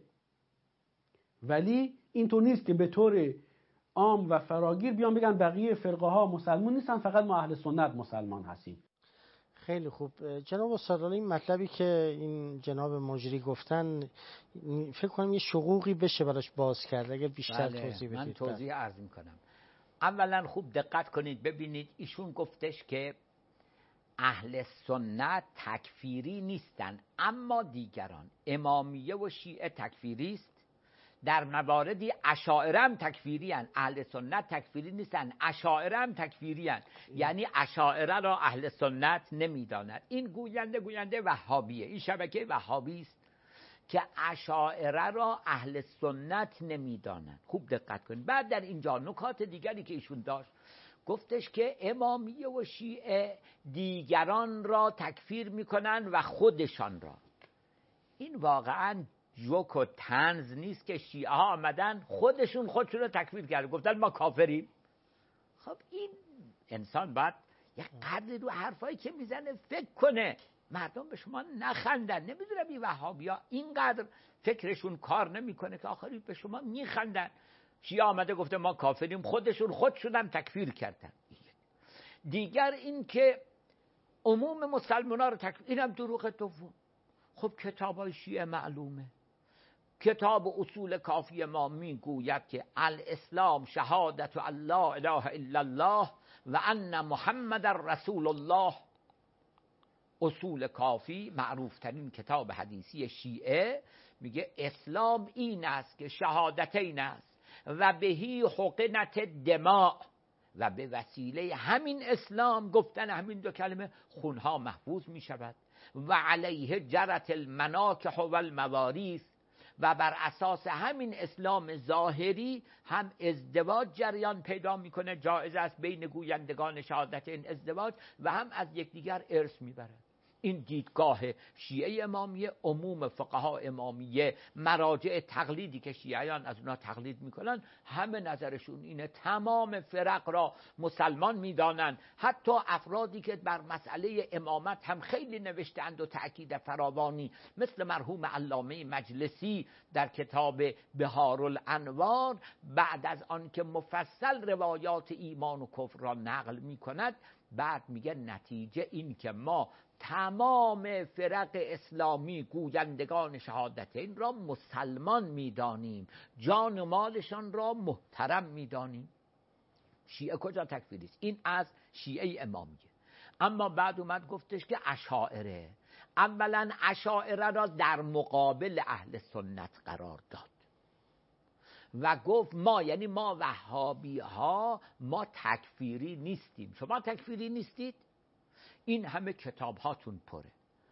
ولی اینطور نیست که به طور عام و فراگیر بیان بگن بقیه فرقه ها مسلمان نیستن، فقط ما اهل سنت مسلمان هستیم. خیلی خوب. جناب استاد، این مطلبی که این جناب مجری گفتن فکر کنم یه شقوقی بشه براش باز کرد، اگر بیشتر بله، توضیح بدید. من توضیح عرض میکنم. اولا خوب دقت کنید ببینید، ایشون گفتش که اهل سنت تکفیری نیستن، اما دیگران امامیه و شیعه تکفیری است. در مواردی اشاعره هم تکفیری هستند. اهل سنت تکفیری نیستن، اشاعره هم تکفیری هستند. یعنی اشاعره را اهل سنت نمیداند. این گوینده گوینده وهابیه، این شبکه وهابی است که اشاعره را اهل سنت نمیدانند. خوب دقت کنید. بعد در اینجا نکات دیگری که ایشون داشت، گفتش که امامیه و شیعه دیگران را تکفیر میکنن و خودشان را. این واقعا جوک و طنز نیست که شیعه ها آمدن خودشون خودشون رو تکفیر کردن، گفتن ما کافریم. خب این انسان باید یک قدری رو حرفایی که میزنه فکر کنه. مردم به شما نخندن. نمیدونم این وهابیا اینقدر فکرشون کار نمیکنه که آخری به شما میخندن. شیعه آمده گفته ما کافریم، خودشون خودشونم تکفیر کردن. دیگر این که عموم مسلمان‌ها رو تکفیر، اینم دروغ دوم. خب کتابای شیعه معلومه. کتاب اصول کافی ما میگوید که الاسلام شهادت ان لا اله الا الله و ان محمد رسول الله. اصول کافی معروف ترین کتاب حدیثی شیعه میگه اسلام این است که شهادتین است و بهی حقنت دماء، و به وسیله همین اسلام گفتن همین دو کلمه خونها محفوظ می شود و علیه جرت المناکح و المواریث، و بر اساس همین اسلام ظاهری هم ازدواج جریان پیدا میکنه، جایز است بین گویندگان شهادت این ازدواج، و هم از یکدیگر ارث میبرن. این دیدگاه شیعه امامیه، عموم فقها امامیه، مراجع تقلیدی که شیعیان از اونا تقلید میکنن، همه نظرشون اینه. تمام فرق را مسلمان میدانن. حتی افرادی که بر مسئله امامت هم خیلی نوشتند و تأکید فراوانی، مثل مرحوم علامه مجلسی در کتاب بهارالانوار، بعد از آن که مفصل روایات ایمان و کفر را نقل میکند، بعد میگه نتیجه این که ما تمام فرق اسلامی گویندگان شهادتین را مسلمان میدانیم، جان و مالشان را محترم میدانیم. شیعه کجا تکفیری است؟ این از شیعه امامیه. اما بعد اومد گفتش که اشاعره، اولا اشاعره را در مقابل اهل سنت قرار داد و گفت ما، یعنی ما وهابی ها، ما تکفیری نیستیم. شما تکفیری نیستید؟ این همه کتاب هاتون پره.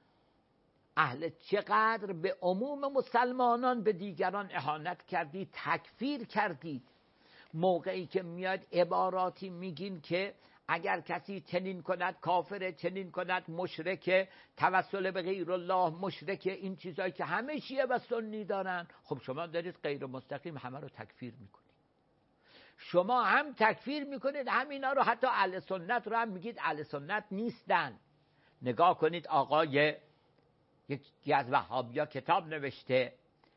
اهل چقدر به عموم مسلمانان به دیگران اهانت کردید، تکفیر کردید. موقعی که میاد عباراتی میگین که اگر کسی چنین کند کافره، چنین کند مشرکه، توسل به غیر الله مشرکه، این چیزایی که همه شیعه و سنی دارن، خب شما دارید غیر مستقیم همه رو تکفیر میکنید. شما هم تکفیر میکنید همینا رو، حتی اهل سنت رو هم میگید اهل سنت نیستن. نگاه کنید، آقای یکی از وهابیا کتاب نوشته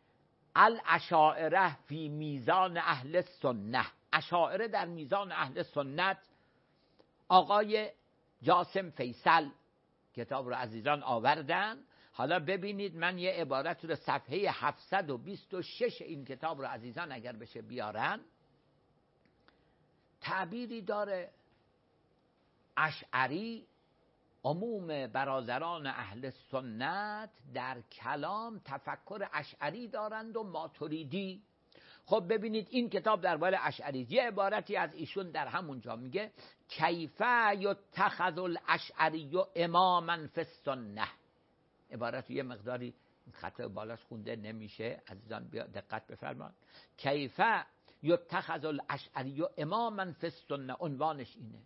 الاشاعره فی میزان اهل سنت، اشاعره در میزان اهل سنت. آقای جاسم فیصل کتاب رو عزیزان آوردن. حالا ببینید، من یه عبارت رو صفحه هفتصد و بیست و شش این کتاب رو عزیزان اگر بشه بیارن، تعبیری داره. اشعری، عموم برادران اهل سنت در کلام تفکر اشعری دارند و ماتریدی. خب ببینید این کتاب درباره اشعری، یه عبارتی از ایشون در همونجا میگه کیف یتخذ الاشعری اماما فی السنه. عبارت یه مقداری خطای بالاش خونده نمیشه، عزیزان بیا دقت بفرمایید. کیف یتخذ الاشعری اماما فی السنه، عنوانش اینه.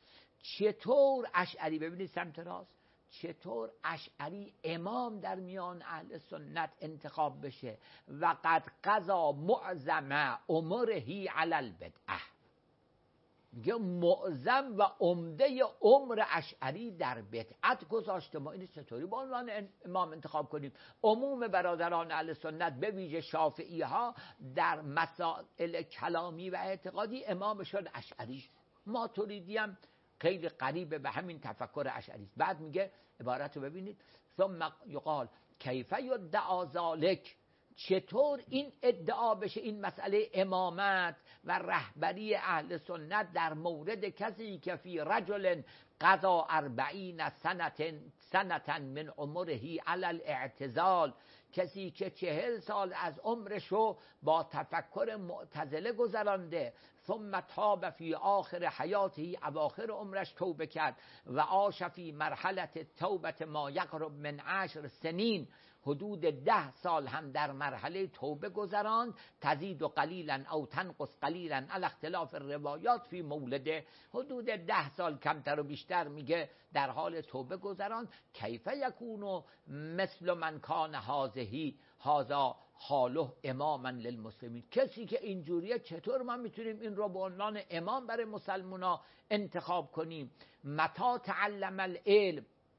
چطور اشعری، ببینید سمت راست، چطور اشعری امام در میان اهل سنت انتخاب بشه و قد قضا معظم امره علی البدعه. میگه معظم و عمده عمر اشعری در بدعت گذاشته. ما اینو چطوری به عنوان امام انتخاب کنیم؟ عموم برادران اهل سنت به ویژه شافعی ها در مسائل کلامی و اعتقادی امامشون اشعری. ماتریدی هم خیلی قریب به همین تفکر اشعری. بعد میگه عبارت رو ببینید، ثم یقال کیف یدعا ذلک، چطور این ادعا بشه، این مسئله امامت و رهبری اهل سنت در مورد کسی که فی رجل قضا اربعین سنتن سنتن من عمره علی الاعتزال، کسی که چهل سال از عمرشو با تفکر معتزله گذرانده، ثم تاب فی آخر حیاته، اواخر عمرش توبه کرد و عاش فی مرحله توبه ما یقرب من عشر سنین، حدود ده سال هم در مرحله توبه گذراند، تزید قلیلا او تنقص قلیلا علی اختلاف الروایات فی مولده، حدود ده سال کمتر و بیشتر میگه در حال توبه گذراند. کیف یکون مثل من کان هذه هذا حاله اماما للمسلمین، کسی که اینجوریه چطور ما میتونیم این رو به عنوان امام برای مسلمونا انتخاب کنیم؟ متا تعلم العلم،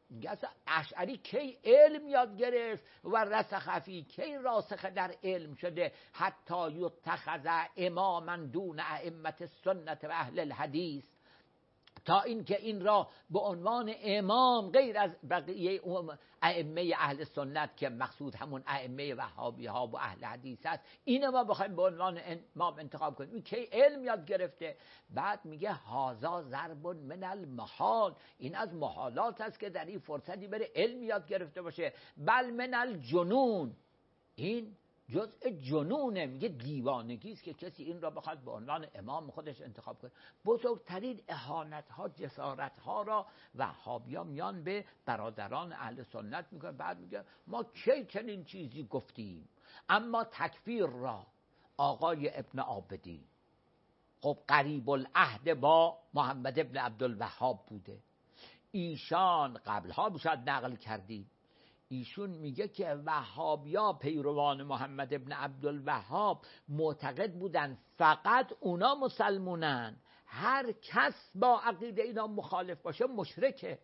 میگه اصلا اشعری کی علم یاد گرفت و رسخ فی کی راسخ در علم شده حتی یتخذ اماما دون ائمه السنت و اهل الحدیث، تا اینکه این را به عنوان امام غیر از بقیه ائمه اهل سنت که مقصود همون ائمه وهابی ها و اهل حدیث است، اینو ما بخوایم به عنوان امام انتخاب کنیم. این کی علم یاد گرفته؟ بعد میگه هازا ضرب من المحال، این از محالات است که در این فرصتی بره علم یاد گرفته باشه. بل من الجنون، این جزء جنونه، میگه دیوانگی است که کسی این را بخواد به عنوان امام خودش انتخاب کنه. بزرگترین اهانت ها، جسارت ها را وهابیان میان به برادران اهل سنت میکنن. بعد میگه ما کی چنین چیزی گفتیم؟ اما تکفیر را آقای ابن عابدین خب قریب العهد با محمد ابن عبدالوهاب بوده، ایشان قبلها بشاید نقل کردیم، ایشون میگه که وهابیا پیروان محمد ابن عبدالوهاب معتقد بودن فقط اونا مسلمونن، هر کس با عقیده اینا مخالف باشه مشرکه.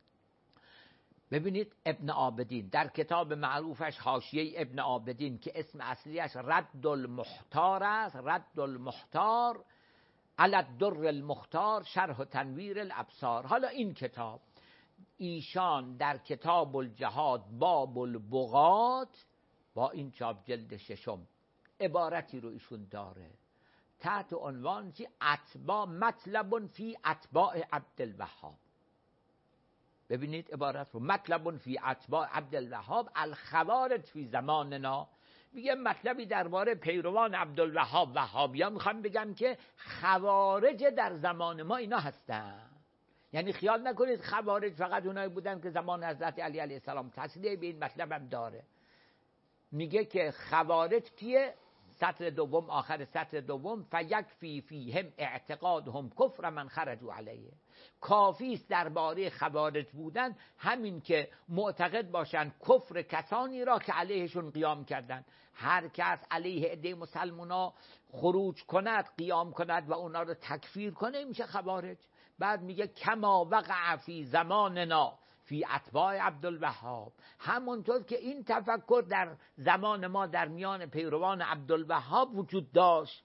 ببینید ابن عابدین در کتاب معروفش حاشیه ابن عابدین که اسم اصلیش رد المختار است، رد المختار علی الدر المختار شرح و تنویر الابصار. حالا این کتاب ایشان در کتاب الجهاد باب البغات با این چاپ جلد ششم عبارتی رو ایشون داره تحت عنوان چی؟ اتباع مطلب فی اتباع عبدالوهاب. ببینید عبارت رو، مطلب فی اتباع عبدالوهاب الخوارج فی زماننا. میگه مطلبی درباره پیروان عبدالوهاب وهابیان میخوام بگم که خوارج در زمان ما اینا هستن. یعنی خیال نکنید خوارج فقط اونایی بودن که زمان حضرت علی علیه السلام، تصریح به این مطلب هم داره. میگه که خوارج کیه؟ سطر دوم، آخر سطر دوم، فیکفی فیهم اعتقادهم کفر من خرجوا علیه. کافی است درباره خوارج بودن همین که معتقد باشن کفر کسانی را که علیهشون قیام کردن. هر کس علیه عده مسلمانا خروج کند، قیام کند و اونا رو تکفیر کنه میشه خوارج. بعد میگه کما وقع فی زماننا فی اتباع عبدالوهاب، همونطور که این تفکر در زمان ما در میان پیروان عبدالوهاب وجود داشت.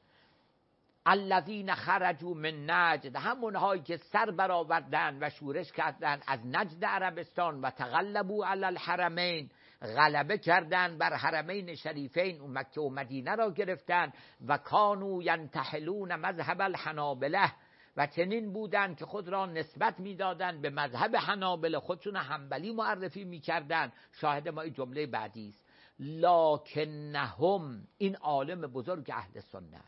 الذین خرجوا من نجد، همونهایی که سر برآوردن و شورش کردند از نجد عربستان و تغلبوا علی الحرمین، غلبه کردند بر حرمین شریفین و مکه و مدینه را گرفتند. و کانوا ینتحلون مذهب الحنابله، و چنین بودند که خود را نسبت میدادند به مذهب حنابله، خودشون حنبلی معرفی میکردند. شاهد ما این جمله بعدی است، لکنهم، این عالم بزرگ اهل سنت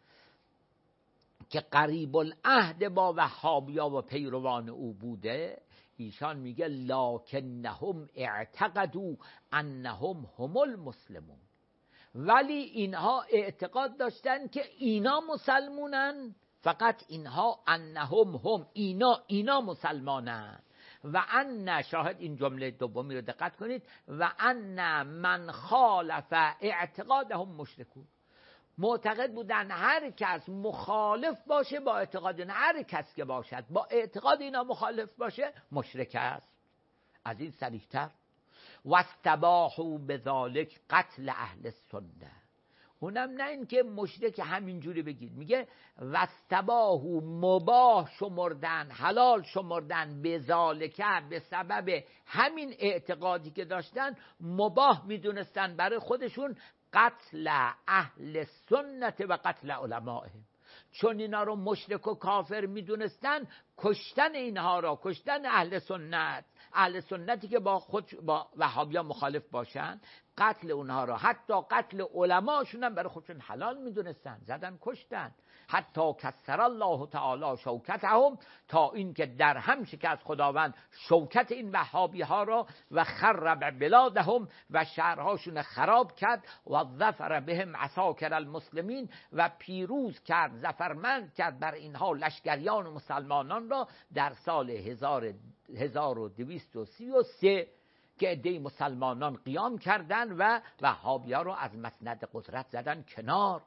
که قریب العهد با وهابیا و پیروان او بوده، ایشان میگه لکنهم اعتقدوا انهم هم المسلمون، ولی اینها اعتقاد داشتن که اینا مسلمونن، فقط اینها انهم هم، اینا اینا مسلمانن. و ان، شاهد این جمله دومی رو دقت کنید، و ان من خالف اعتقادهم مشرکون، معتقد بودن هر کس مخالف باشه با اعتقاد اینا، هر کس که باشد با اعتقاد اینا مخالف باشه مشرک است. از این صریح‌تر، واستباحوا بذلک قتل اهل السنه، اونم نه این که مشرک همینجوری بگید، میگه واستباحوا، مباح شمردن، حلال شمردن، بذالکه، به سبب همین اعتقادی که داشتن مباح میدونستن برای خودشون قتل اهل سنت و قتل علمائهم. چون اینا رو مشرک و کافر میدونستن، کشتن اینها را، کشتن اهل سنت، اهل سنتی که با خود با وهابیا مخالف باشن، قتل اونها را، حتی قتل علماشون هم برای خودشون حلال میدونستن، زدن کشتن. حتی کسر الله تعالی شوکتهم، تا این که در هم شکست خداوند شوکت این وهابی ها را، و خرب بلادهم، و شهرهاشون خراب کرد، و ظفر بهم عساکر المسلمین، و پیروز کرد، ظفرمند کرد بر اینها لشکریان مسلمانان را در سال هزار و دویست و سی و سه که عده مسلمانان قیام کردند و وهابی‌ها را از مسند قدرت زدن کنار.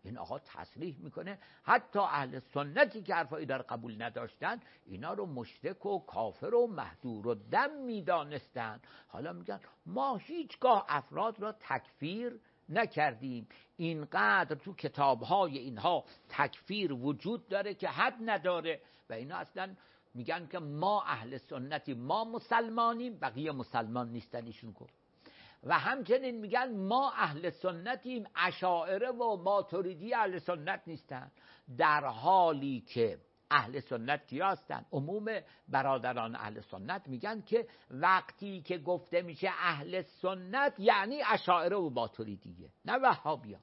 این آقا تصریح میکنه حتی اهل سنتی که حرفای در قبول نداشتن اینا رو مشرک و کافر و مهجور و دم میدانستن. حالا میگن ما هیچگاه افراد را تکفیر نکردیم. اینقدر تو کتابهای اینها تکفیر وجود داره که حد نداره و اینا اصلا میگن که ما اهل سنتی، ما مسلمانیم، بقیه مسلمان نیستن. ایشون گفت و همچنین میگن ما اهل سنتیم، اشاعره و ماتریدی اهل سنت نیستن، در حالی که اهل سنت کیا هستن؟ عموم برادران اهل سنت میگن که وقتی که گفته میشه اهل سنت یعنی اشاعره و ماتریدیه، نه وهابیا.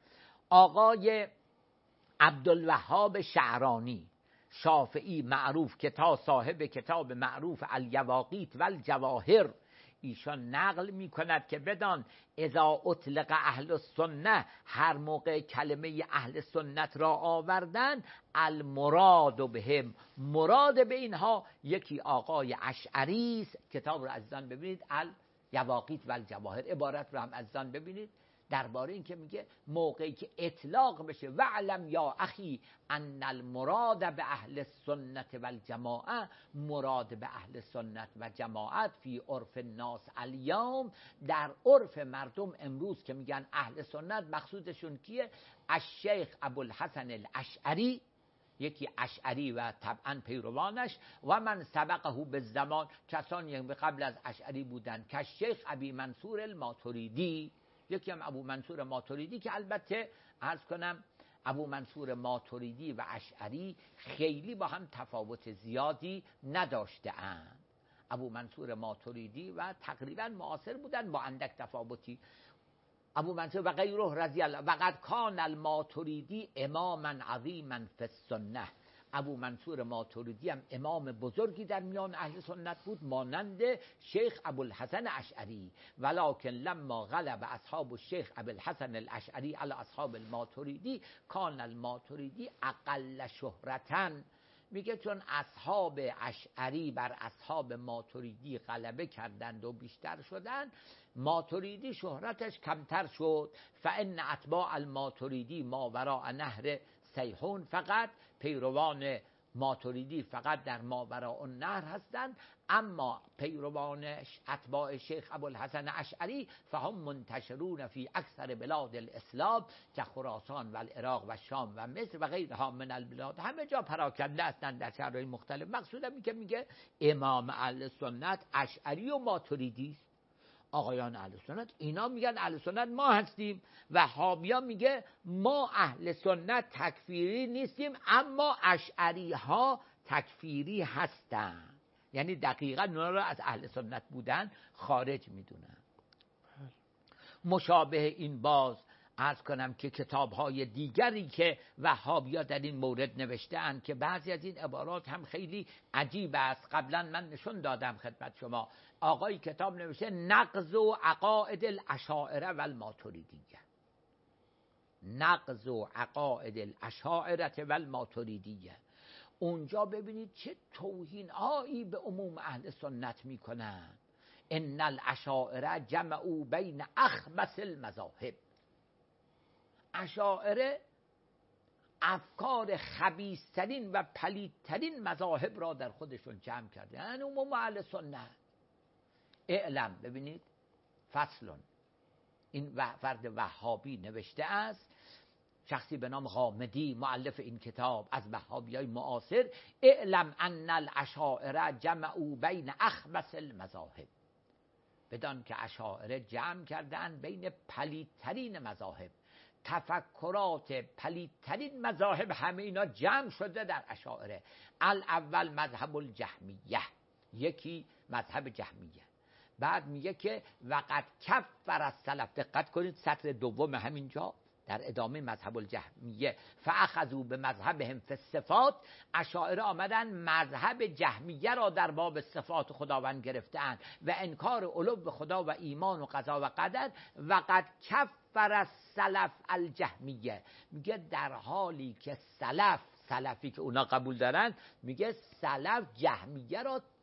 آقای عبدالوهاب شعرانی شافعی معروف که تا صاحب کتاب معروف الیواقیت و الجواهر، ایشان نقل می کند که بدان اذا اطلق اهل السنه، هر موقع کلمه اهل سنت را آوردن، المراد بهم، مراد به اینها یکی آقای اشعری است. کتاب رو عزیزان ببینید، الیواقیت و الجواهر، عبارت رو هم عزیزان ببینید درباره این که میگه موقعی که اطلاق بشه وعلم یا اخی ان المراد به اهل سنت و الجماعه، مراد به اهل سنت و جماعت فی عرف الناس الیوم، در عرف مردم امروز که میگن اهل سنت مقصودشون کیه؟ الشیخ ابوالحسن الاشعری، یکی اشعری و طبعا پیروانش، و من سبقه به زمان، کسانی به قبل از اشعری بودن که شیخ ابی منصور الماتریدی، یکی هم ابو منصور ماتریدی که البته عرض کنم ابو منصور ماتریدی و اشعری خیلی با هم تفاوت زیادی نداشته اند. ابو منصور ماتریدی و تقریبا معاصر بودن با اندک تفاوتی. ابو منصور و غیره رضی الله وقد کان الماتریدی اماما عظیما فی السنه، ابو منصور ماتریدی هم امام بزرگی در میان اهل سنت بود مانند شیخ ابوالحسن اشعری، ولکن لما غلب اصحاب الشیخ ابوالحسن الاشعری علی اصحاب الماتریدی کان الماتریدی اقل شهرتاً. میگه چون اصحاب اشعری بر اصحاب ماتریدی غلبه کردند و بیشتر شدند، ماتریدی شهرتش کمتر شد. فان اتباع الماتریدی ما وراء نهر سیحون، فقط پیروان ماتریدی فقط در ماوراء النهر هستند، اما پیروان اتباع شیخ ابوالحسن اشعری فهم منتشرون فی اکثر بلاد الاسلام که خراسان و العراق و شام و مصر و غیرها من البلاد، همه جا پراکنده هستند در شهرهای مختلف. مقصودم این که میگه امام اهل سنت اشعری و ماتریدی است. آقایان اهل سنت اینا میگن اهل سنت ما هستیم، وهابیا میگه ما اهل سنت تکفیری نیستیم، اما اشعری ها تکفیری هستن. یعنی دقیقا اونا رو از اهل سنت بودن خارج میدونن. مشابه این باز عرض کنم که کتاب‌های دیگری که وهابیا در این مورد نوشته‌اند که بعضی از این عبارات هم خیلی عجیب است، قبلا من نشون دادم خدمت شما. آقای کتاب نوشته نقض و عقائد الاشاعره و الماتریدیه، نقض و عقائد الاشاعره و الماتریدیه. اونجا ببینید چه توهین‌هایی به عموم اهل سنت میکنن. ان الاشاعره جمعوا بین اخبث المذاهب، اشاعره افکار خبیث‌ترین و پلیدترین مذاهب را در خودشون جمع کرده، یعنی عموم اهل سنت. اعلم، ببینید فصلون، این فرد وهابی نوشته است، شخصی به نام غامدی مؤلف این کتاب از وهابیای معاصر، اعلم ان الاشاعره جمعوا بین اخبث المذاهب، بدان که اشاعره جمع کردن بین پلیدترین مذاهب، تفکرات پلیدترین مذاهب همه اینا جمع شده در اشاعره. الاول مذهب الجهمیه، یکی مذهب جهمیه. بعد میگه که وقد کفر السلف، دقت کنید سطر دوم همینجا در ادامه مذهب الجهمیه، فاخذوا به مذهبهم فی الصفات، اشاعره آمدن مذهب جهمیه را در باب صفات خداوند گرفتند و انکار علو خدا و ایمان و قضا و قدر. وقد کفر السلف الجهمیه، میگه در حالی که سلف، سلفی که اونا قبول دارن، میگه سلف جهمیه را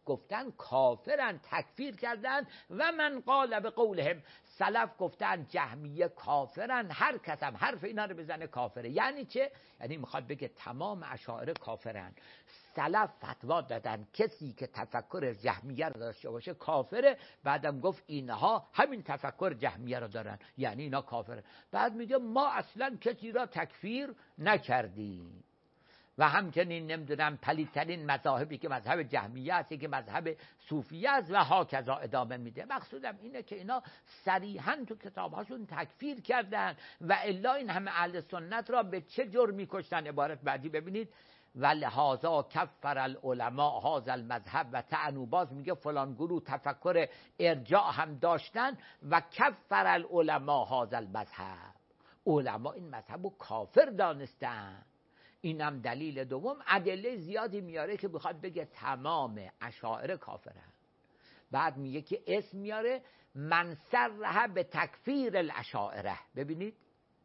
گفتن کافرن، تکفیر کردن. و من قال به قولهم، سلف گفتن جهمیه کافرن، هر کس هم حرف اینا رو بزنه کافره. یعنی چه؟ یعنی میخواد بگه تمام اشاعره کافرن. سلف فتوا دادن کسی که تفکر جهمیه رو داشته باشه کافره. بعدم گفت اینها همین تفکر جهمیه رو دارن، یعنی اینا کافره. بعد میگه ما اصلا کسی را تکفیر نکردیم. و همچنین نمیدونم پلیدترین مذاهبی که مذهب جهمیه است که مذهب صوفیه است و ها کذا ادامه میده. مقصودم اینه که اینا صریحا تو کتابهاشون تکفیر کردن و الا این همه اهل سنت را به چه جرمی کشتن. عبارت بعدی ببینید، ولهذا کفر العلماء هذا المذهب و طعنوا. باز میگه فلان گروه تفکر ارجاع هم داشتن و کفر العلماء هذا المذهب، علما این مذهب رو کافر دانستن. اینم دلیل دوم. ادله زیادی میاره که بخواد بگه تمام اشاعره کافرن. بعد میگه که اسم میاره من سرها به تکفیر الاشاعره. ببینید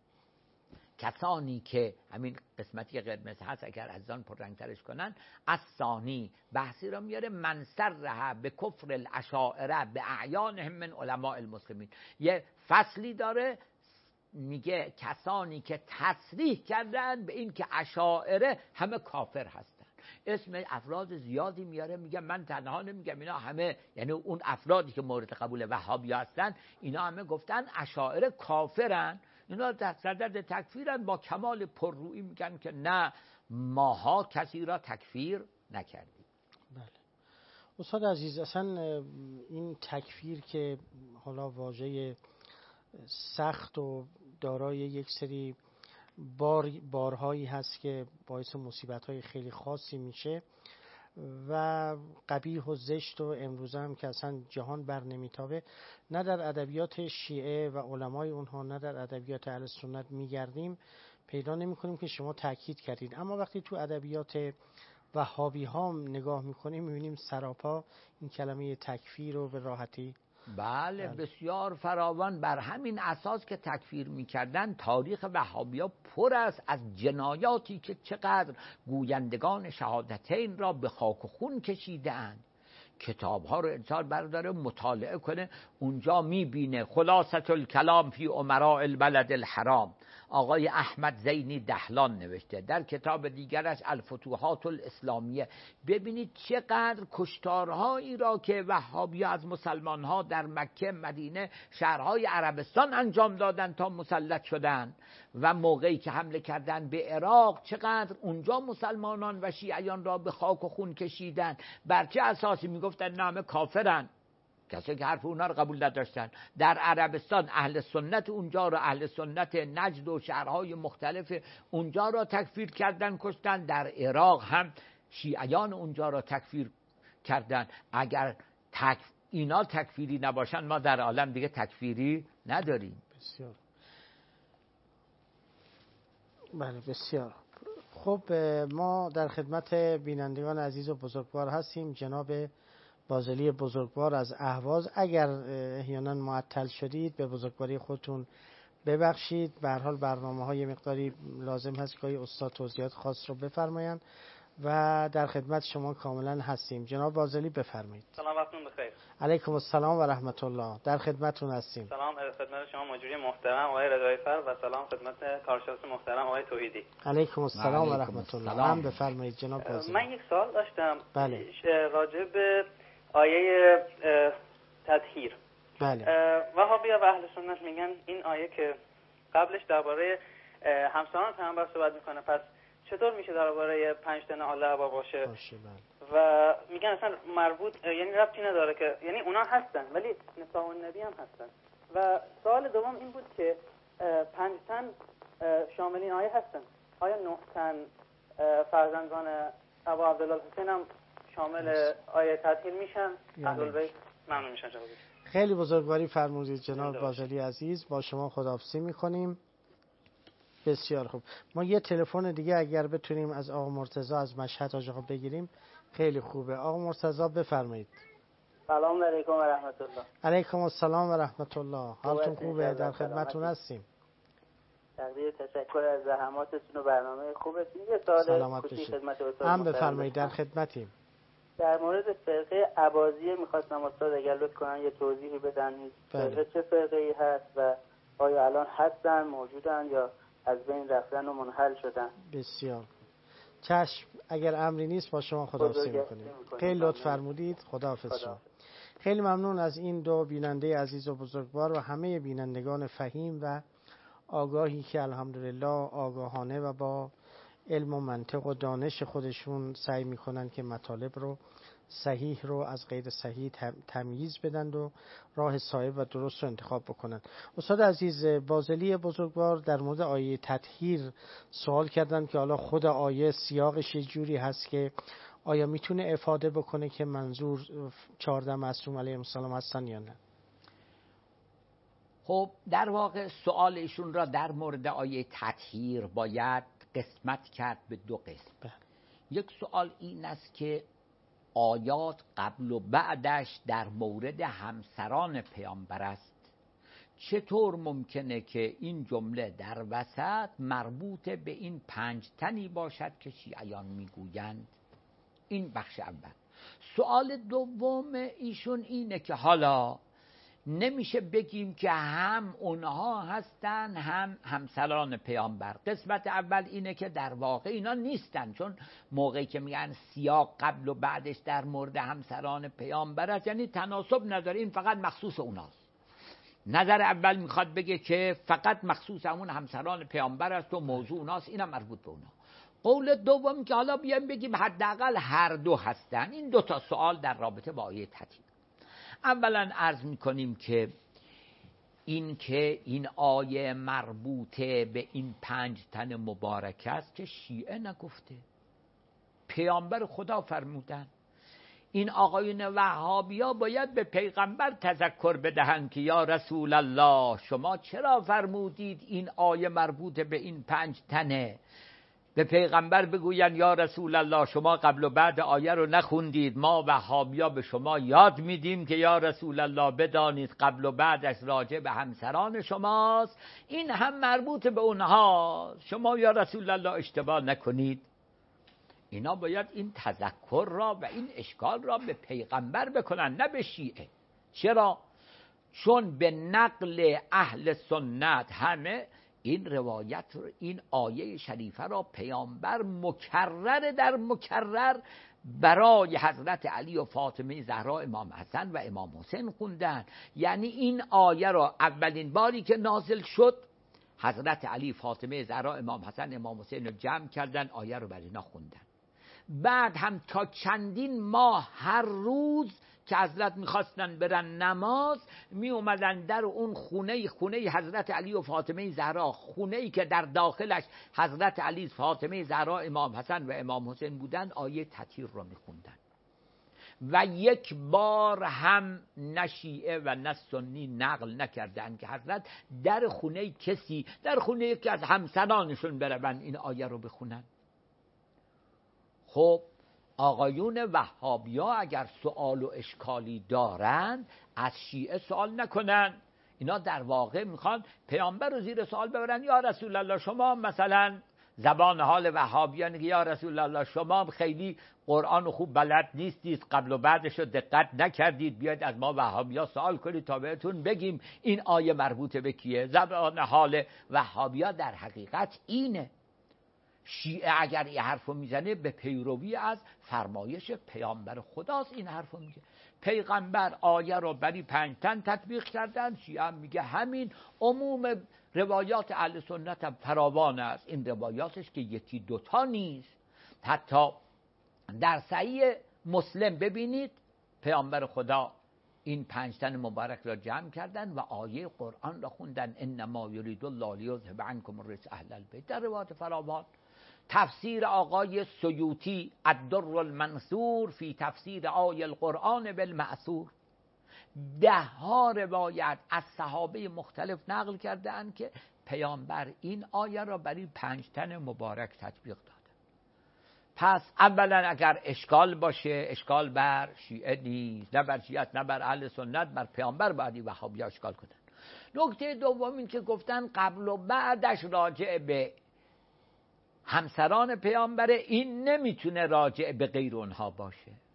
کسانی که همین قسمتی قرمز هست اگر از آن پررنگترش کنن، از ثانی بحثی را میاره من سرها به کفر الاشاعره به اعیانهم من علماء المسلمین. یه فصلی داره میگه کسانی که تصریح کردن به این که اشاعره همه کافر هستن. اسم افراد زیادی میاره، میگه من تنها نمیگم، اینا همه، یعنی اون افرادی که مورد قبول وهابی هستن اینا همه گفتن اشاعره کافرن. اینا در صدد تکفیرن، با کمال پررویی میگن که نه ماها کسی را تکفیر نکردیم. بله استاد عزیز، اصلا این تکفیر که حالا واژه سخت و دارای یک سری بار بارهایی هست که باعث مصیبت‌های خیلی خاصی میشه و قبیح و زشت و امروزه هم که اصلا جهان بر نمیتابه، نه در ادبیات شیعه و علمای اونها نه در ادبیات اهل سنت میگردیم پیدا نمی‌کنیم که شما تاکید کردید. اما وقتی تو ادبیات وهابی ها نگاه می‌کنیم می‌بینیم سراپا این کلمه تکفیر رو به راحتی. بله بسیار فراوان. بر همین اساس که تکفیر میکردن تاریخ وهابی‌ها پر است از جنایاتی که چقدر گویندگان شهادتین را به خاک و خون کشیدند. کتاب ها رو انسان برداره مطالعه کنه، اونجا میبینه. خلاصة الکلام فی امراء البلد الحرام، آقای احمد زینی دهلان نوشته در کتاب دیگرش الفتوحات الاسلامیه. ببینید چقدر کشتارهایی را که وهابی از مسلمان ها در مکه، مدینه، شهرهای عربستان انجام دادن تا مسلط شدن و موقعی که حمله کردن به عراق چقدر اونجا مسلمانان و شیعیان را به خاک و خون کشیدن. بر چه اساسی میگفتن نامه کافرن؟ کسی که حرف اونا رو قبول نداشتن. در عربستان اهل سنت اونجا رو، اهل سنت نجد و شهرهای مختلف اونجا را تکفیر کردن، کشتن. در عراق هم شیعیان اونجا را تکفیر کردن. اگر تک اینا تکفیری نباشن ما در عالم دیگه تکفیری نداریم. بسیار بله بسیار خب. ما در خدمت بینندگان عزیز و بزرگوار هستیم. جناب بازلی بزرگوار از اهواز، اگر احیانا معطل شدید به بزرگواری خودتون ببخشید. به هر حال برنامه های مقداری لازم هست که استاد توضیحات خاص رو بفرمایند و در خدمت شما کاملا هستیم. جناب بازلی بفرمایید. سلام، وقتتون بخیر. علیکم السلام و رحمت الله. در خدمتتون هستیم. سلام خدمت شما مجری محترم آقای رضایی فر و سلام خدمت کارشناس محترم آقای توحیدی. علیکم السلام و رحمت الله. هم بفرمایید جناب بازلی. من یک سوال داشتم. بله. راجع به آیه تطهیر. بله. وهابی‌ها و اهل سنت میگن این آیه که قبلش درباره همسران پیامبر صحبت میکنه، پس چطور میشه درباره پنج تن الله باشه؟ باشه بله. و میگن اصلا مربوط، یعنی ربطی نداره که، یعنی اونا هستن ولی نساء النبی هم هستن. و سوال دوم این بود که پنج تن شامل این آیه هستن، آیا نه تن فرزندان ابو عبدالله الحسین هم شامل آیه تطهیر میشن؟ اهل البیت ممنون میشن. جوابی خیلی بزرگواری فرمودید جناب بازلی عزیز. با شما خداحافظی میکنیم. بسیار خوب. ما یه تلفن دیگه اگر بتونیم از آقا مرتضی از مشهد آقا بگیریم خیلی خوبه. آقا مرتضی بفرمایید. سلام علیکم و رحمت الله. علیکم السلام و رحمت الله. حالتون خوبه؟ در خدمتتون هستیم. تقدیر تشکر از زحماتتون و برنامه خوبتون. یه سوال کوچیک خدمت استاد هم بفرمایید. در خدمتیم. در مورد فرقه عباضیه میخواستم استاد اگر لطف کنن یه توضیحی بدن. این فرقه چه فرقه ای هست و آیا الان هستن موجودن یا از بین رفتن و منحل شدن؟ بسیار چشم، اگر امری نیست با شما خداحافظی میکنیم. خیلی لطف فرمودید. خداحافظ شما. خیلی ممنون از این دو بیننده عزیز و بزرگوار و همه بینندگان فهیم و آگاهی که الحمدلله آگاهانه و با علم و منطق و دانش خودشون سعی میکنن که مطالب رو صحیح رو از غیر صحیح تمییز بدن و راه صایب و درست رو انتخاب بکنن. استاد عزیز بازلی بزرگوار در مورد آیه تطهیر سوال کردن که حالا خود آیه سیاقش یه جوری هست که آیا میتونه افاده بکنه که منظور چهارده معصوم علیهم السلام هستن یا نه؟ خب در واقع سوال ایشون را در مورد آیه تطهیر باید قسمت کرد به دو قسم. بله. یک سوال این است که آیات قبل و بعدش در مورد همسران پیامبر است. چطور ممکنه که این جمله در وسط مربوط به این پنج تنی باشد که شیعیان میگویند؟ این بخش اول. سوال دوم ایشون اینه که حالا نمیشه بگیم که هم اونها هستن هم همسران پیامبر. قسمت اول اینه که در واقع اینا نیستن، چون موقعی که میگن سیاق قبل و بعدش در مورد همسران پیامبر است یعنی تناسب نداره، این فقط مخصوص اوناست. نظر اول میخواد بگه که فقط مخصوص همون همسران پیامبر است و موضوع اوناست، اینم مربوط به اونا. قول دوم که حالا بیایم بگیم حداقل هر دو هستن. این دو تا سوال در رابطه با آیه تطهیر. اولا عرض میکنیم که این که این آیه مربوطه به این پنج تن مبارک است که شیعه نگفته، پیامبر خدا فرمودن. این آقایون وهابیا باید به پیغمبر تذکر بدهند که یا رسول الله شما چرا فرمودید این آیه مربوط به این پنج تنه؟ به پیغمبر بگوین یا رسول الله شما قبل و بعد آیه رو نخوندید، ما وهابیا به شما یاد میدیم که یا رسول الله بدانید قبل و بعدش راجع به همسران شماست، این هم مربوط به اونها، شما یا رسول الله اشتباه نکنید. اینا باید این تذکر را و این اشکال را به پیغمبر بکنن، نه به شیعه. چرا؟ چون به نقل اهل سنت همه این روایت رو، این آیه شریفه را پیامبر مکرر در مکرر برای حضرت علی و فاطمه زهرا، امام حسن و امام حسین خوندن. یعنی این آیه را اولین باری که نازل شد حضرت علی، فاطمه زهرا، امام حسن، امام حسین رو جمع کردن، آیه رو برای اینا خوندن. بعد هم تا چندین ماه هر روز که حضرت میخواستن برن نماز می اومدن در اون خونه خونه حضرت علی و فاطمه زهرا، خونه‌ای که در داخلش حضرت علی، فاطمه زهرا، امام حسن و امام حسین بودن، آیه تطهیر رو میخوندن. و یک بار هم نه شیعه و نه سنی نقل نکردن که حضرت در خونه کسی، در خونه یکی از همسرانشون برون این آیه رو بخونن. خب آقایون وهابیا اگر سوال و اشکالی دارند از شیعه سوال نکنن. اینا در واقع میخوان پیامبر رو زیر سوال ببرن. یا رسول الله شما مثلا زبان حال وهابیان که یا رسول الله شما خیلی قرآن خوب بلد نیستید، قبل و بعدش رو دقت نکردید، بیاید از ما وهابیا سوال کنید تا بهتون بگیم این آیه مربوط به کیه. زبان حال وهابیا در حقیقت اینه. شیعه اگر این حرفو میزنه به پیروی از فرمایش پیامبر خداست این حرفو میگه. پیغمبر آیه رو برای پنج تن تطبیق کردن، شیعه هم میگه همین. عموم روایات اهل سنت هم فراوان است. این روایاتش که یکی دوتا نیست. حتی در صحیح مسلم ببینید پیامبر خدا این پنج تن مبارک را جمع کردن و آیه قرآن را خوندن. انما یرید الله لیذهب عنکم الرجس اهل البیت. در روایات فراوان. تفسیر آقای سیوطی الدر المنثور فی تفسیر آیه القرآن بالمأثور، ده ها روایت از صحابه مختلف نقل کردند که پیامبر این آیه را برای پنج تن مبارک تطبیق داده. پس اولا اگر اشکال باشه، اشکال بر شیعه نیست، نه بر شیعه، نه بر اهل سنت، بر پیامبر باید وهابیا اشکال کنن. نکته دوم این که گفتن قبل و بعدش راجع به همسران پیامبر، این نمیتونه راجع به غیر اونها باشه.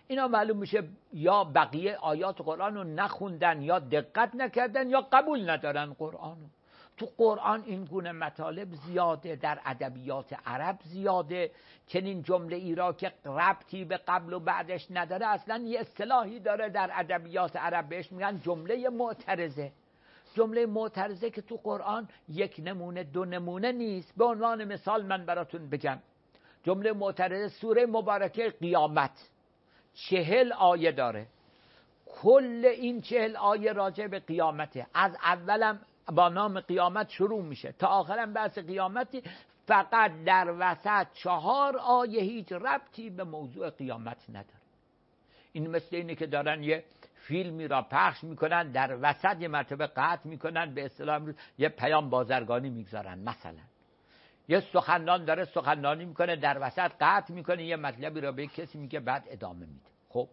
اینا معلوم میشه یا بقیه آیات قرآن رو نخوندن یا دقت نکردن یا قبول ندارن قرآن رو. تو قرآن این گونه مطالب زیاده، در ادبیات عرب زیاده. چنین جمله ای را که ربطی به قبل و بعدش نداره، اصلا یه اصطلاحی داره در ادبیات عرب بهش میگن جمله معترضه. جمله معترضه که تو قرآن یک نمونه دو نمونه نیست. به عنوان مثال من براتون بگم، جمله معترضه سوره مبارکه قیامت چهل آیه داره. کل این چهل آیه راجع به قیامته. از اولم با نام قیامت شروع میشه تا آخرم بحث قیامتی. فقط در وسط چهار آیه هیچ ربطی به موضوع قیامت نداره. این مثل اینه که دارن یه فیلمی را پخش میکنن، در وسط یه مرتبه قطع میکنن، به اصطلاح امروز یه پیام بازرگانی میگذارن. مثلا یه سخنران داره سخنرانی میکنه، در وسط قطع میکنه، یه مطلبی را به کسی میگه، بعد ادامه میده. خب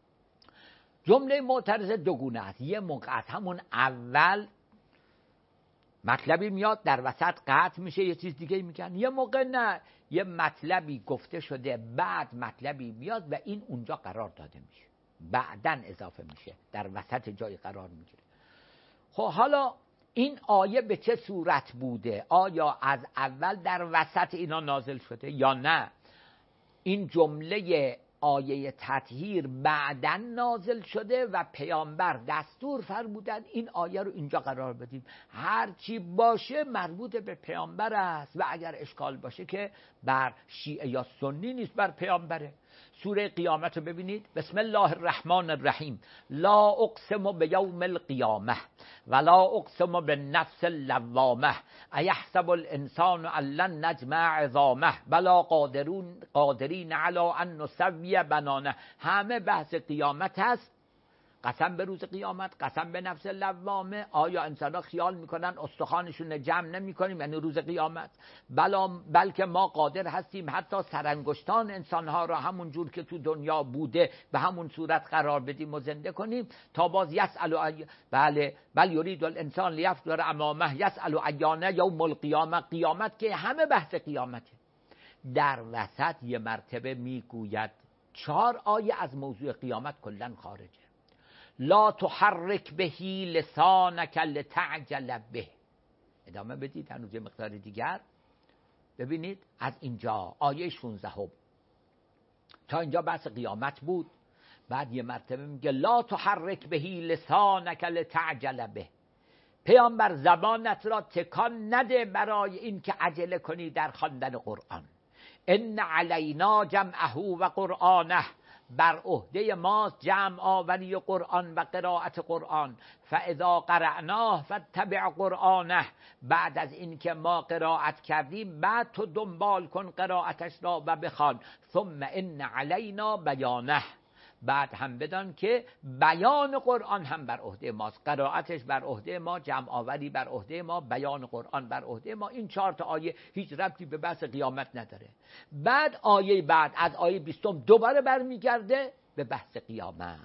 جمله معترضه دو گونه است. یه موقع از همون اول مطلبی میاد در وسط قطع میشه، یه چیز دیگه میگن. یه موقع نه، یه مطلبی گفته شده بعد مطلبی میاد و این اونجا قرار داده میشه، بعدن اضافه میشه، در وسط جای قرار میگیره. خب حالا این آیه به چه صورت بوده؟ آیا از اول در وسط اینا نازل شده یا نه این جمله آیه تطهیر بعدن نازل شده و پیامبر دستور فرمودن این آیه رو اینجا قرار بدیم؟ هر چی باشه مربوط به پیامبر است و اگر اشکال باشه که بر شیعه یا سنی نیست، بر پیامبره. سوره قیامت رو ببینید. بسم الله الرحمن الرحیم. لا اقسم بیوم القیامه ولا اقسم بالنفس اللوامه ایحسب الانسان ان لن نجمع عظامه بلا قادرون قادرین علی ان نسوی بنانه. همه بحث قیامت هست. قسم به روز قیامت، قسم به نفس لوامه. آیا انسان‌ها خیال میکنن استخوانشون جمع نمی‌کنیم یعنی روز قیامت؟ بلا بلکه ما قادر هستیم حتی سرانگشتان انسان‌ها را همون جور که تو دنیا بوده به همون صورت قرار بدیم و زنده کنیم. تا باز یسأل ای... بله بل یرید الانسان لیفجر امامه یسأل ایان یوم القیامه. قیامت که همه بحث قیامته. در وسط یه مرتبه میگوید چهار آیه از موضوع قیامت کلاً خارجه. لا تحرک بهی لسانک لتعجل به. ادامه بدید هنوز یه مقدار دیگر. ببینید از اینجا آیه شانزده تا اینجا بحث قیامت بود. بعد یه مرتبه میگه لا تحرک بهی لسانک لتعجل به. پیامبر زبانت را تکان نده برای این که عجله کنی در خواندن قرآن. ان علینا جمعه و قرآنه. بر عهده ما جمع آوری قرآن و قرائت قرآن. فاذا قرأناه فاتبع قرآنه. بعد از این که ما قرائت کردیم بعد تو دنبال کن قرائتش را و بخوان. ثم ان علینا بیانه. بعد هم بدان که بیان قرآن هم بر عهده ماست. قرائتش بر عهده ما، جمع آوری بر عهده ما، بیان قرآن بر عهده ما. این چهار تا آیه هیچ ربطی به بحث قیامت نداره. بعد آیه بعد از آیه بیستم دوباره برمیگرده به بحث قیامت.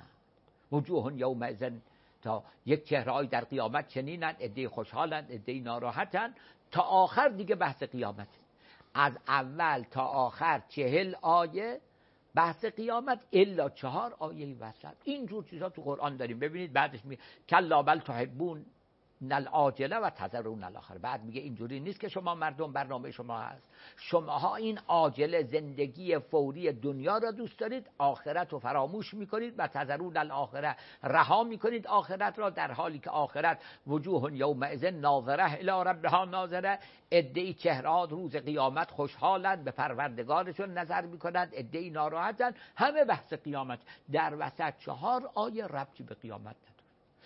وجوه یومئذ، تا یک چهره‌ای در قیامت چنینند، عده‌ای خوشحالند عده‌ای ناراحتند، تا آخر دیگه بحث قیامت. از اول تا آخر چهل آیه بحث قیامت الا چهار آیه وسط. اینجور چیزا تو قرآن داریم. ببینید بعدش میگه کلا بل تحبون العاجله و تذرون الاخره. بعد میگه اینجوری نیست که شما مردم برنامه شما هست، شماها این عاجله زندگی فوری دنیا را دوست دارید، آخرت رو فراموش میکنید و تذرون الاخره، رها میکنید آخرت را، در حالی که آخرت وجوه یومئذ ناظره الی ربها ناظره. عده‌ای چهره‌ها روز قیامت خوشحالند، به پروردگارشون نظر میکنند، عده‌ای ناراحتند. همه بحث قیامت. در وسط چهار آیه ربطی به قیامت نداره.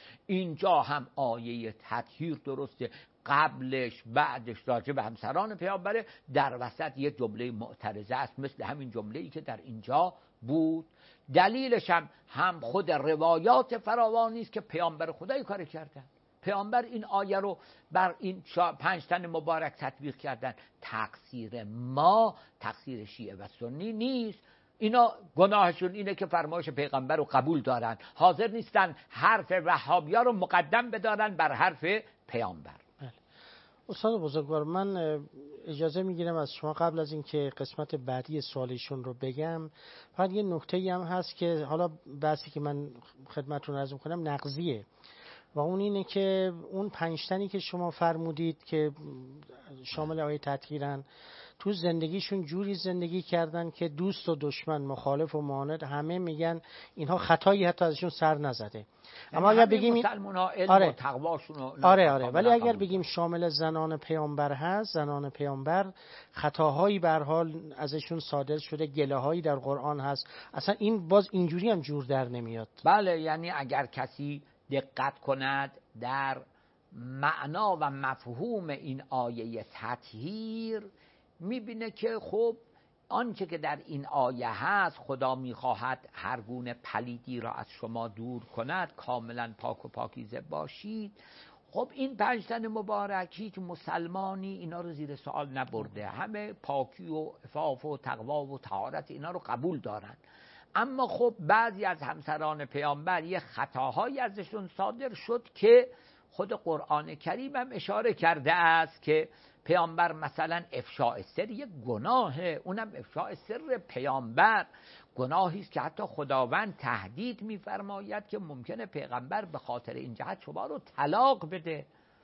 اینجا هم آیه تطهیر درسته، قبلش بعدش راجع به همسران پیامبره، در وسط یه جمله معترضه است مثل همین جمله‌ای که در اینجا بود. دلیلش هم هم خود روایات فراوانی است که پیامبر خدای کار کردن. پیامبر این آیه رو بر این پنج تن مبارک تطبیق کردن. تقصیر ما، تقصیر شیعه و سنی نیست. اینا گناهشون اینه که فرمایش پیغمبر رو قبول دارن، حاضر نیستن حرف وهابیا رو مقدم بدارن بر حرف پیامبر. استاد بزرگوار، من اجازه میگیرم از شما قبل از اینکه قسمت بعدی سوالشون رو بگم، فقط یه نکته‌ای هم هست که حالا بحثی که من خدمتتون عرض می‌کنم نقضیه و اون اینه که اون پنج تنی که شما فرمودید که شامل آیه تطهیرن، تو زندگیشون جوری زندگی کردن که دوست و دشمن، مخالف و معاند، همه میگن اینها خطایی حتی ازشون سر نزده. اما اگر بگیم مسلمان‌ها علم آره. و تقواشون آره آره ولی اگر بگیم شامل زنان پیامبر هست، زنان پیامبر خطاهایی به هر حال ازشون صادر شده، گله‌هایی در قرآن هست، اصلا این باز اینجوری هم جور در نمیاد. بله، یعنی اگر کسی دقت کند در معنا و مفهوم این آیه تطهیر، میبینه که خب آنچه که در این آیه هست، خدا میخواهد هر گونه پلیدی را از شما دور کند، کاملا پاک و پاکیزه باشید. خب این پنج تن مبارک هیچ مسلمانی اینا رو زیر سوال نبرده، همه پاکی و عفاف و تقوا و طهارت اینا رو قبول دارن. اما خب بعضی از همسران پیامبر یه خطاهایی ازشون صادر شد که خود قرآن کریم هم اشاره کرده است که پیامبر مثلا افشاء سر یک گناهه، اونم افشاء سر پیامبر گناهی است که حتی خداوند تهدید می‌فرماید که ممکنه پیغمبر به خاطر این جهت شما رو طلاق بده.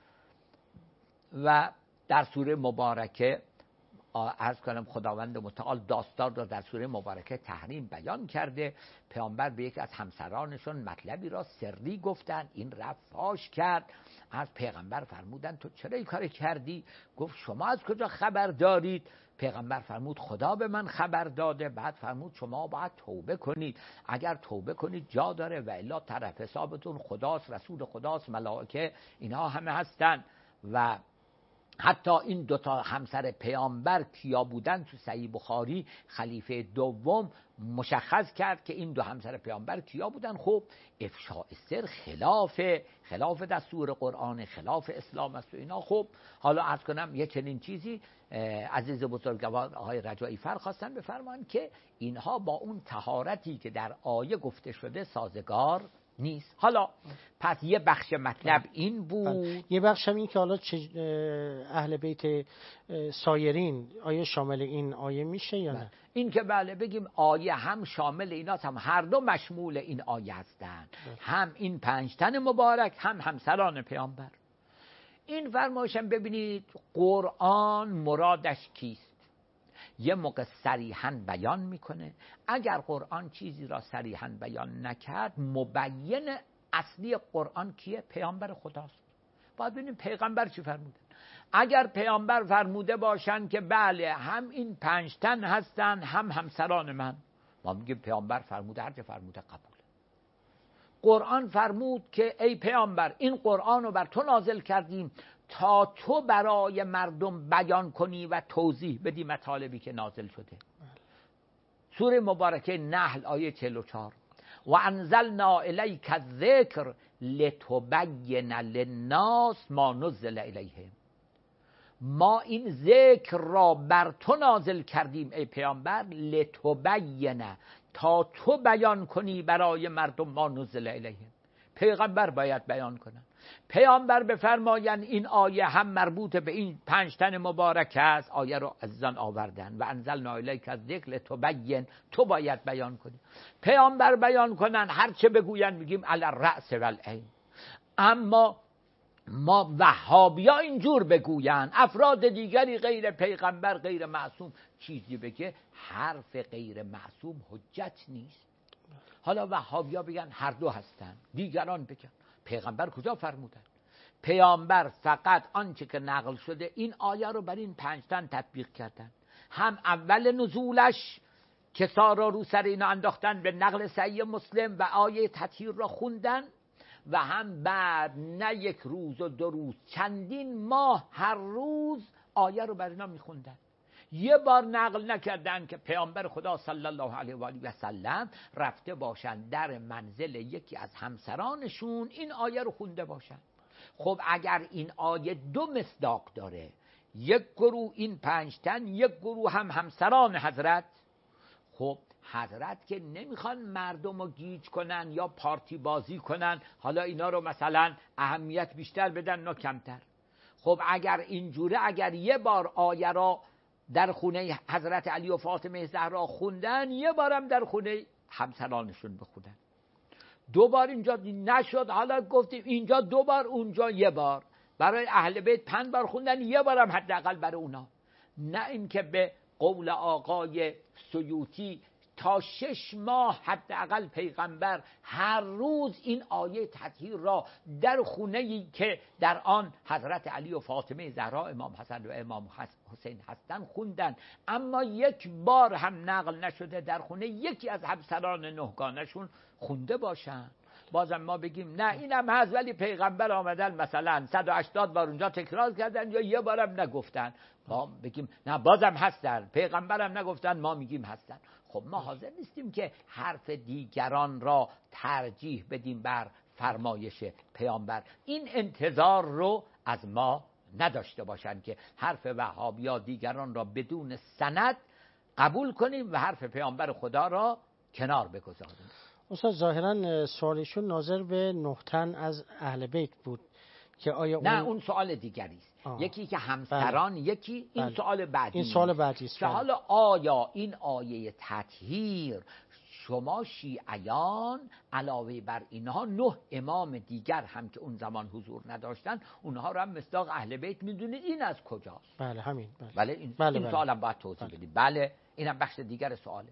و در سوره مبارکه عرض کنم خداوند متعال داستان را در سوره مبارکه تحریم بیان کرده. پیامبر به یک از همسرانشون مطلبی را سری گفتن، این رفت فاش کرد. از پیغمبر فرمودن تو چرا این کار کردی؟ گفت شما از کجا خبر دارید؟ پیغمبر فرمود خدا به من خبر داده. بعد فرمود شما باید توبه کنید، اگر توبه کنید جا داره و الا طرف حسابتون خداست، رسول خداست، ملائکه اینها همه هستن. و حتی این دوتا همسر پیامبر کیا بودن تو صحیح بخاری خلیفه دوم مشخص کرد که این دو همسر پیامبر کیا بودن. خب افشاء سر خلاف خلاف دستور قرآن، خلاف اسلام است و اینا. خب حالا عرض کنم یه چنین چیزی عزیز بزرگوار آقای رجایی فر خواستن بفرمایند که اینها با اون طهارتی که در آیه گفته شده سازگار نیست. حالا پس یه بخش مطلب بله. این بود بله. یه بخش هم این که حالا اهل بیت سایرین آیه شامل این آیه میشه یا بله. نه؟ این که بله بگیم آیه هم شامل ایناست، هم هر دو مشمول این آیه هستند، هم این پنج تن مبارک هم همسران پیامبر. این فرمایشم ببینید قرآن مرادش کیست؟ یه موقع صریحاً بیان میکنه، اگر قرآن چیزی را صریحاً بیان نکرد مبین اصلی قرآن کیه؟ پیامبر خداست. باید ببینیم پیغمبر چی فرموده. اگر پیامبر فرموده باشن که بله هم این پنج تن هستن هم همسران من، ما میگیم پیامبر فرموده، هر چه فرموده قبوله. قرآن فرمود که ای پیامبر این قرآن رو بر تو نازل کردیم تا تو برای مردم بیان کنی و توضیح بدی مطالبی که نازل شده. سوره مبارکه نحل آیه چهل و چهار و انزلنا الیک الذکر لتبین للناس ما نزل الیهم. ما این ذکر را بر تو نازل کردیم ای پیامبر لتبین، تا تو بیان کنی برای مردم ما نزل الیهم. پیغمبر باید بیان کنن. پیامبر بفرمایند این آیه هم مربوط به این پنج تن مبارک است، آیه رو عزیزان آوردن و انزلنا الیک الذکر لتبین، تو باید بیان کنی. پیامبر بیان کنن، هر چه بگوین میگیم علی الرأس والعین. اما ما وهابیا اینجور بگوین، افراد دیگری غیر پیغمبر غیر معصوم چیزی بگه، حرف غیر معصوم حجت نیست. حالا وهابیا بگن هر دو هستن، دیگران بگن پیغمبر کجا فرمودن؟ پیامبر فقط آنچه که نقل شده این آیه رو بر این پنج تن تطبیق کردن. هم اول نزولش که سارا رو سر اینا انداختن به نقل صحیح مسلم و آیه تطهیر را خوندن، و هم بعد نه یک روز و دو روز، چندین ماه هر روز آیه رو بر اینا میخوندن. یه بار نقل نکردن که پیامبر خدا صلی الله علیه و آله و سلم رفته باشن در منزل یکی از همسرانشون این آیه رو خونده باشن. خب اگر این آیه دو مصداق داره، یک گروه این پنج تن، یک گروه هم همسران حضرت، خب حضرت که نمیخوان مردم رو گیج کنن یا پارتی بازی کنن، حالا اینا رو مثلا اهمیت بیشتر بدن نه کمتر. خب اگر اینجوره، اگر یه بار آیه را در خونه حضرت علی و فاطمه زهرا خوندن، یه بارم در خونه همسرانشون بخونن. دو بار اینجا نشد، حالا گفتیم اینجا دو بار، اونجا یه بار. برای اهل بیت پنج بار خوندن، یه بارم حداقل برای اونا. نه اینکه به قول آقای سیوطی تا شش ماه حداقل پیغمبر هر روز این آیه تطهیر را در خونه‌ای که در آن حضرت علی و فاطمه زهرا، امام حسن و امام حسین هستند خوندن، اما یک بار هم نقل نشده در خونه یکی از همسران نهگانشون خونده باشن. بازم ما بگیم نه اینم هست، ولی پیغمبر آمدن مثلا صد و هشتاد بار اونجا تکرار کردن یا یه بارم نگفتن، ما بگیم نه بازم هستن، پیغمبرم نگفتن، ما میگیم هستن. خب ما حاضر نیستیم که حرف دیگران را ترجیح بدیم بر فرمایش پیامبر. این انتظار رو از ما نداشته باشند که حرف وهابیا دیگران را بدون سند قبول کنیم و حرف پیامبر خدا را کنار بگذاریم. استاد ظاهرا سوالشون ناظر به نه تن از اهل بیت بود که آیا نه اون... اون سوال دیگری است. آه. یکی که همسران بله. یکی این بله. سوال بعدی این سوال بعدی است. که حالا آیا این آیه تطهیر شما شیعیان علاوه بر اینها نه امام دیگر هم که اون زمان حضور نداشتن اونها رو هم مصداق اهل بیت میدونید، این از کجاست؟ بله همین بله, بله این, بله این بله. سوالم باید توضیح بله. بدیم. بله اینم بخش دیگر سواله.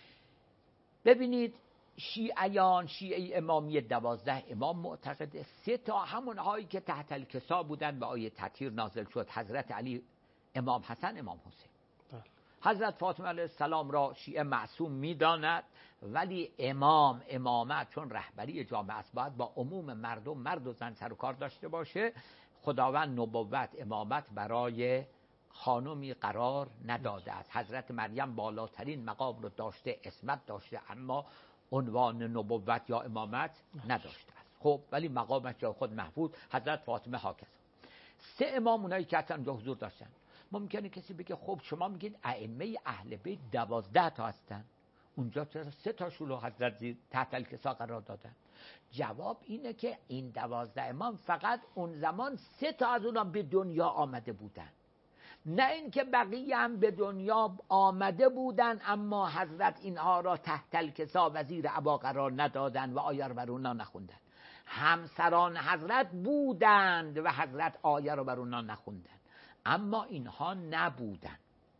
ببینید شیعیان، شیعه امامی دوازده امام معتقده، سه تا همون هایی که تحت الکسا بودن به آیه تطهیر نازل شد، حضرت علی، امام حسن، امام حسین. بله. حضرت فاطمه علیه السلام را شیعه معصوم میداند، ولی امام، امامت چون رهبری جامعه است باید با عموم مردم، مرد و زن سر و کار داشته باشه. خداوند نبوت، امامت برای خانمی قرار نداده است. حضرت مریم بالاترین مقام رو داشته، عصمت داشته، اما عنوان نبوت یا امامت نداشته است. خب ولی مقامش جای خود محفوظ. حضرت فاطمه هاکذا. سه امام اونایی که اصلا اونجا حضور داشتن. ممکنه کسی بگه خب شما میگید ائمه اهل بیت دوازده تا هستن، اونجا چرا سه تاشون رو حضرت زیر تحت الکسا قرار دادن؟ جواب اینه که این دوازده امام فقط اون زمان سه تا از اونها به دنیا آمده بودن، نه اینکه بقیه هم به دنیا آمده بودن اما حضرت اینها را تحت الکسا و زیر عبا قرار ندادن و آیه رو بر اونها نخوندن. همسران حضرت بودند و حضرت آیه رو بر اونها نخوندن، اما اینها نبودن.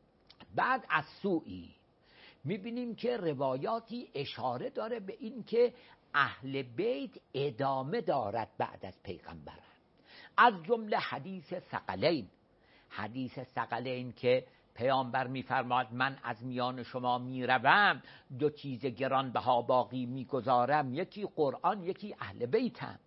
بعد از سوئی میبینیم که روایاتی اشاره داره به این که اهل بیت ادامه دارد بعد از پیغمبران، از جمله حدیث ثقلین. حدیث ثقلین که پیامبر میفرماد من از میان شما میروم، دو چیز گرانبها باقی میگذارم، یکی قرآن، یکی اهل بیتم،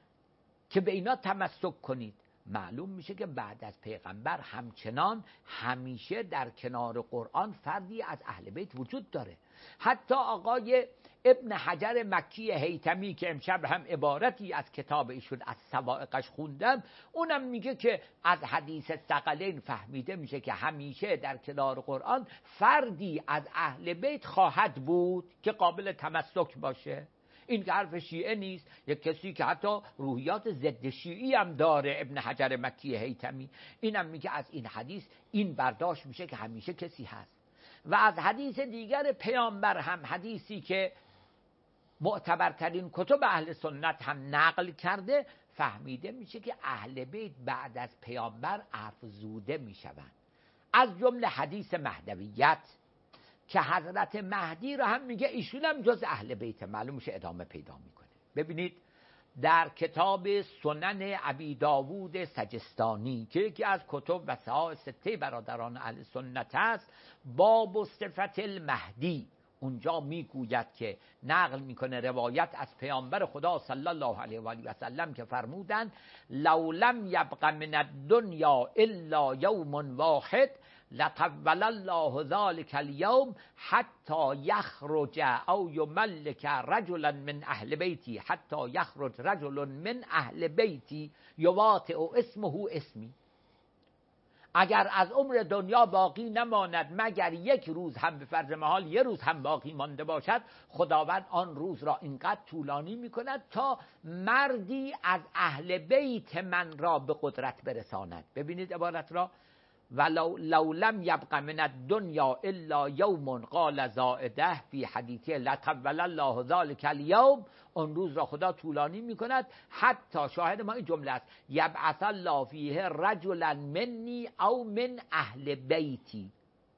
که به اینا تمسک کنید. معلوم میشه که بعد از پیغمبر همچنان همیشه در کنار قرآن فردی از اهل بیت وجود داره. حتی آقای ابن حجر مکی هیتمی که امشب هم عبارتی از کتاب ایشون از سوائقش خوندم، اونم میگه که از حدیث ثقلین فهمیده میشه که همیشه در کنار قرآن فردی از اهل بیت خواهد بود که قابل تمسک باشه. این که حرف شیعه نیست، یک کسی که حتی روحیات ضد شیعی هم داره، ابن حجر مکی هیتمی، اینم میگه از این حدیث این برداشت میشه که همیشه کسی هست. و از حدیث دیگر پیامبر هم، حدیثی که معتبرترین کتب اهل سنت هم نقل کرده، فهمیده میشه که اهل بیت بعد از پیامبر افزوده میشوند. از جمله حدیث مهدویت که حضرت مهدی رو هم میگه ایشون هم جز اهل بیت، معلوم میشه ادامه پیدا میکنه. ببینید در کتاب سنن ابی داوود سجستانی که یکی از کتب وسائل سته برادران اهل سنت است، باب صفت المهدی، اونجا میگوید که نقل میکنه روایت از پیامبر خدا صلی الله علیه و آله و سلم که فرمودند لو لم یبق من الدنیا الا یوم واحد لطول الله ذلك اليوم حتی یخرج او یملک رجلا من اهل بیتی حتی یخرج رجل من اهل بیتی یواطئ اسمه اسمی. اگر از عمر دنیا باقی نماند مگر یک روز هم، به فرض محال یه روز هم باقی مانده باشد، خداوند آن روز را اینقدر طولانی میکند تا مردی از اهل بیت من را به قدرت برساند. ببینید عبارت را، ولو لو لم یبق من الدنیا الا یوم قال زائده فی حدیثه لطول الله ذلک الیوم. اون روز را خدا طولانی میکند حتی، شاهد ما این جمله است، یبعث الله فیه رجلا منی او من اهل بیتی،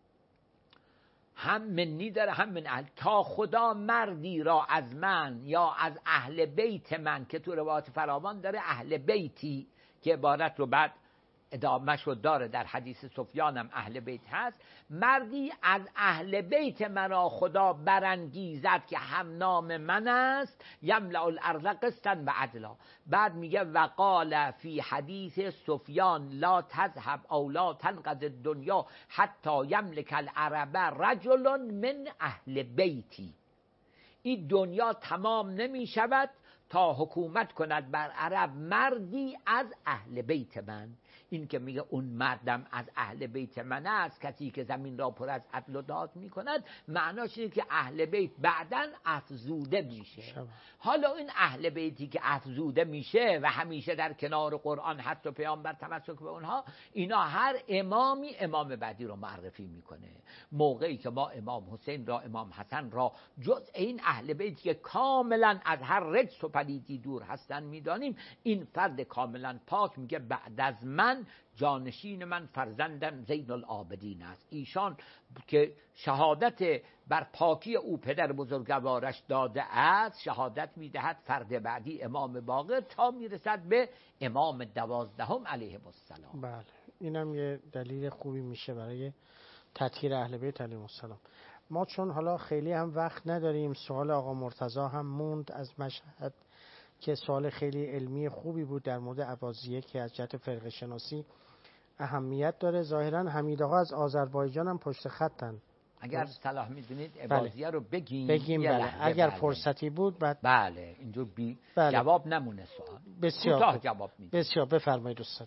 هم منی داره هم من اهل، تا خدا مردی را از من یا از اهل بیت من، که تو روایات فراوان داره اهل بیتی که عبارت رو بعد ادامه شد داره در حدیث سفیان هم اهل بیت هست، مردی از اهل بیت مرا خدا برانگیزد که هم نام من است، یملأ الارض قسطا و عدلا. بعد میگه وقال فی حدیث سفیان لا تذهب او لا تنقض الدنیا حتی یملک العرب رجل من اهل بیتی. این دنیا تمام نمی شود تا حکومت کند بر عرب مردی از اهل بیت من. این که میگه اون مردم از اهل بیت من است، کسی که زمین را پر از عدل و داد میکند، معناش اینه که اهل بیت بعداً افزوده میشه. حالا این اهل بیتی که افزوده میشه و همیشه در کنار قرآن هست و پیامبر تمسک به اونها، اینا هر امامی امام بعدی رو معرفی میکنه. موقعی که ما امام حسین را، امام حسن را جز این اهل بیتی که کاملا از هر رجس و پلیدی دور هستن میدانیم، این فرد کاملا پاک، میگه بعد از من جانشین من فرزندم زین العابدین است. ایشان که شهادت بر پاکی او پدر بزرگوارش داده است، شهادت میدهد فرد بعدی امام باقر تا میرسد به امام دوازدهم علیه السلام. بله، اینم یه دلیل خوبی میشه برای تطهیر اهل بیت علیهم السلام. ما چون حالا خیلی هم وقت نداریم، سوال آقا مرتضی هم موند از مشهد که سوال خیلی علمی خوبی بود در مورد اباضیه که از جهت فرقه شناسی اهمیت داره. ظاهرا حمید آقا از آذربایجان هم پشت خطن. اگر صلاح میدونید اباضیه بله. رو بگیم بگیم بله. اگر بله. فرصتی بود بعد بله اینجور بی بله. جواب نمونه سوال. بسیار جواب میدید. بسیار بفرمایید استاد.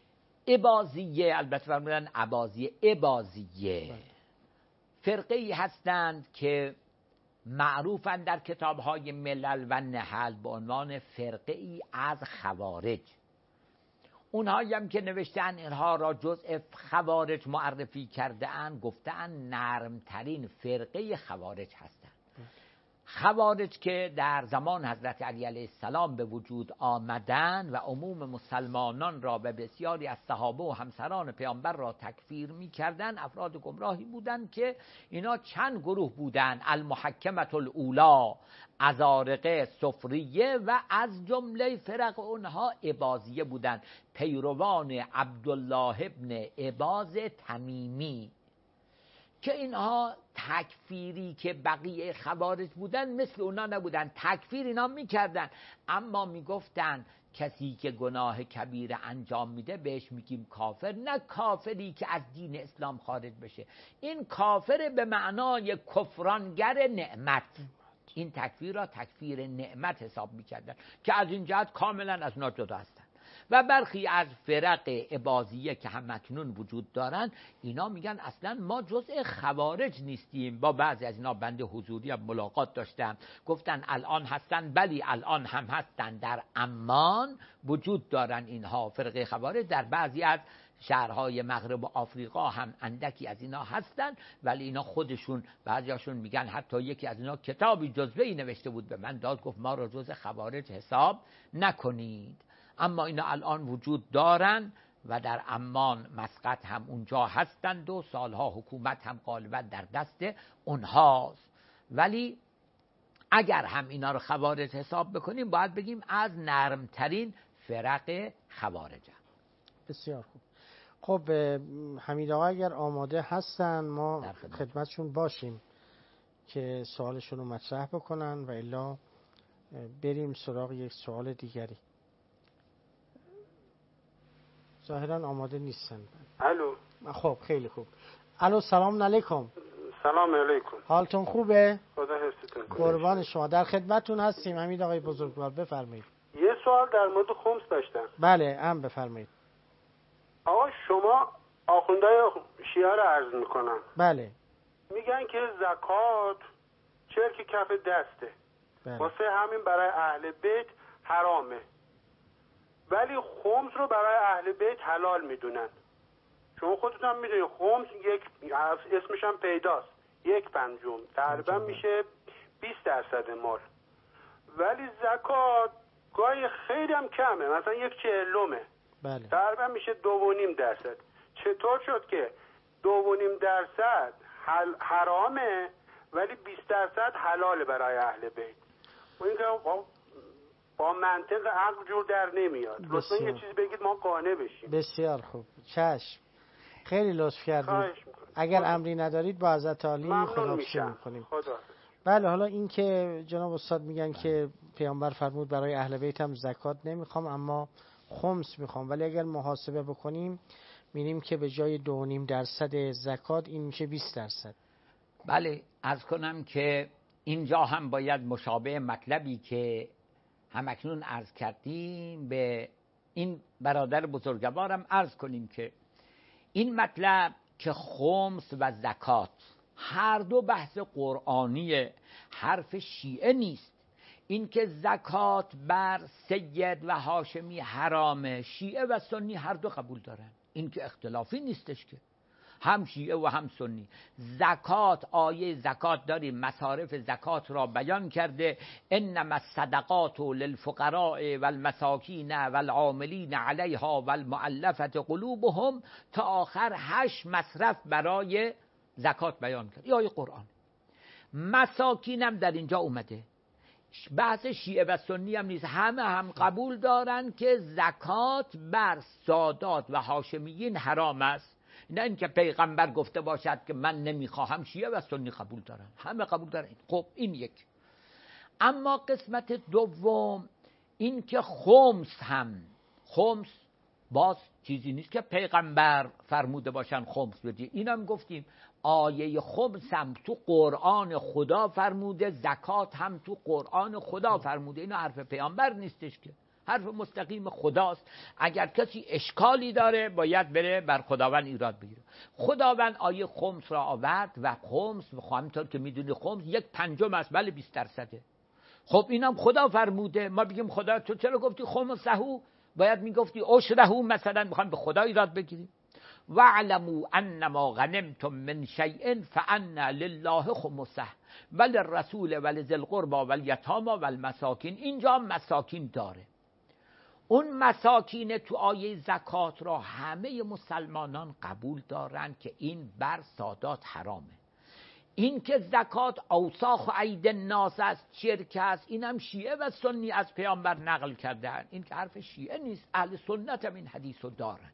اباضیه، البته فرمودن اباضیه، اباضیه فرقه ای هستند که معروفن در کتاب‌های ملل و نحل به عنوان فرقه ای از خوارج. اونهایی هم که نوشتن اینها را جزء خوارج معرفی کرده اند، گفتن نرمترین فرقه خوارج هستند. خوارج که در زمان حضرت علی علیه السلام به وجود آمدن و عموم مسلمانان را و بسیاری از صحابه و همسران پیامبر را تکفیر می کردن، افراد گمراهی بودند که اینا چند گروه بودند: المحکمة الاولا، ازارقه، صفریه و از جمله فرق اونها اباضیه بودند، پیروان عبدالله ابن اباض تمیمی، که اینها تکفیری که بقیه خوارج بودن مثل اونا نبودن. تکفیر اینا میکردن، اما میگفتن کسی که گناه کبیره انجام میده بهش میگیم کافر، نه کافری که از دین اسلام خارج بشه. این کافر به معنای کفرانگر نعمت. این تکفیر را تکفیر نعمت حساب میکردن که از این جهت کاملا از اونا جدا هستن. و برخی از فرق اباضیه که هم اکنون وجود دارن، اینا میگن اصلا ما جزء خوارج نیستیم. با بعضی از اینا بنده حضوری هم ملاقات داشتم، گفتن الان هستن، بلی الان هم هستن، در عمان وجود دارن اینها فرقه خوارج. در بعضی از شهرهای مغرب و آفریقا هم اندکی از اینا هستن، ولی اینا خودشون بعضیاشون میگن حتی یکی از اینا کتابی جزوه‌ای نوشته بود به من داد، گفت ما رو جزء خوارج حساب نکنید. اما اینا الان وجود دارن و در عمان مسقط هم اونجا هستند و سالها حکومت هم غالبا در دست اونهاست. ولی اگر هم اینا رو خوارج حساب بکنیم، باید بگیم از نرمترین فرق خوارج هم. بسیار خوب. خب حمید آقا اگر آماده هستن ما خدمتشون باشیم که سوالشون رو مطرح بکنن و الا بریم سراغ یک سوال دیگری. ظاهرا آماده نیستن. الو. خب خیلی خوب. الو سلام علیکم. سلام علیکم. حالتون خوبه؟ خدا حفظتون کنه. قربان شما. در خدمتتون هستیم حمید آقای بزرگوار، بفرمایید. یه سوال در مورد خمس داشتم. بله هم بفرمایید. آقا شما آخوندهای شیعه رو عرض میکنم. بله. میگن که زکات چرک کف دسته، بله. واسه همین برای اهل بیت حرامه، ولی خمس رو برای اهل بیت حلال میدونن. شما خودتون هم میدونید خمس یک اسمش هم پیداست، یک پنجم تقریبا میشه بیست درصد مال، ولی زکات گاهی خیلی هم کمه، مثلا یک چهلمه. بله. تقریبا میشه دو و نیم درصد. چطور شد که دو و نیم درصد حل حرامه ولی بیست درصد حلاله برای اهل بیت؟ و این که با, با منطق عقل جور در نمیاد. لطفا یه چیزی بگید ما قانع بشیم. بسیار خوب، چشم، خیلی لطف کردید. اگر امری ندارید با حضرت عالی خداحافظی میکنیم. خدا. بله، حالا این که جناب استاد میگن که پیامبر فرمود برای اهل بیت هم زکات نمیخوام اما خمس میخوام، ولی اگر محاسبه بکنیم می‌بینیم که به جای دو و نیم درصد زکات این میشه بیست درصد. بله، عرض کنم که اینجا هم باید مشابه مطلبی که همکنون عرض کردیم به این برادر بزرگوارم عرض کنیم که این مطلب که خمس و زکات هر دو بحث قرآنی، حرف شیعه نیست. این که زکات بر سید و هاشمی حرامه، شیعه و سنی هر دو قبول دارن، این که اختلافی نیستش که هم شیعه و هم سنی. زکات، آیه زکات داریم، مصارف زکات را بیان کرده، انما الصدقات للفقراء والمساکین والعاملین علیها والمؤلفه قلوبهم تا آخر هشت مصرف برای زکات بیان کرد. آیه قرآن. مساکین هم در اینجا اومده. بحث شیعه و سنی هم نیست، همه هم قبول دارن که زکات بر سادات و هاشمیین حرام است. نه اینکه پیغمبر گفته باشد که من نمیخواهم، شیعه و سنی قبول دارن، همه قبول دارن. خب این یک. اما قسمت دوم این که خمس هم، خمس باز چیزی نیست که پیغمبر فرموده باشن خمس بدی. اینم گفتیم آیه خمس هم تو قرآن خدا فرموده، زکات هم تو قرآن خدا فرموده. اینا حرف پیامبر نیستش که، حرف مستقیم خداست. اگر کسی اشکالی داره باید بره بر خداوند ایراد بگیره. خداوند آیه خمس را آورد و خمس همونطور که میدونی خمس یک پنجم است، بله بیست درصده. خب اینم خدا فرموده، ما بگیم خدا تو چرا گفتی خمسهو؟ باید میگفتی عشرهو مثلا، میخوام به خدا ایراد بگیریم. واعلموا انما غنمتم من شیء فان لله خمسه وللرسول ولذی القربى والیتامى والمساکین. اینجا مساکین داره. اون مساکین تو آیه زکات را همه مسلمانان قبول دارن که این بر سادات حرامه. این که زکات اوساخ و عید الناس است، شرک است، اینم شیعه و سنی از پیامبر نقل کردن. این که حرف شیعه نیست، اهل سنت هم این حدیث رو دارن.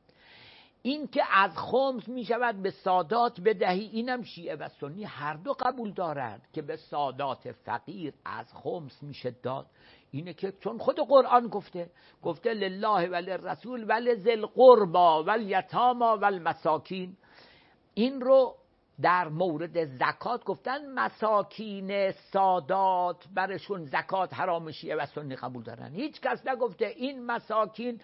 این که از خمس می شود به سادات بدهی، اینم شیعه و سنی هر دو قبول دارند که به سادات فقیر از خمس میشه داد. اینه که چون خود قرآن گفته گفته لله وللرسول ولذی القربى والیتامى والمساکین. این رو در مورد زکات گفتن مساکین سادات برشون زکات حرام، شیعه و سنی قبول دارن. هیچ کس نگفته این مساکین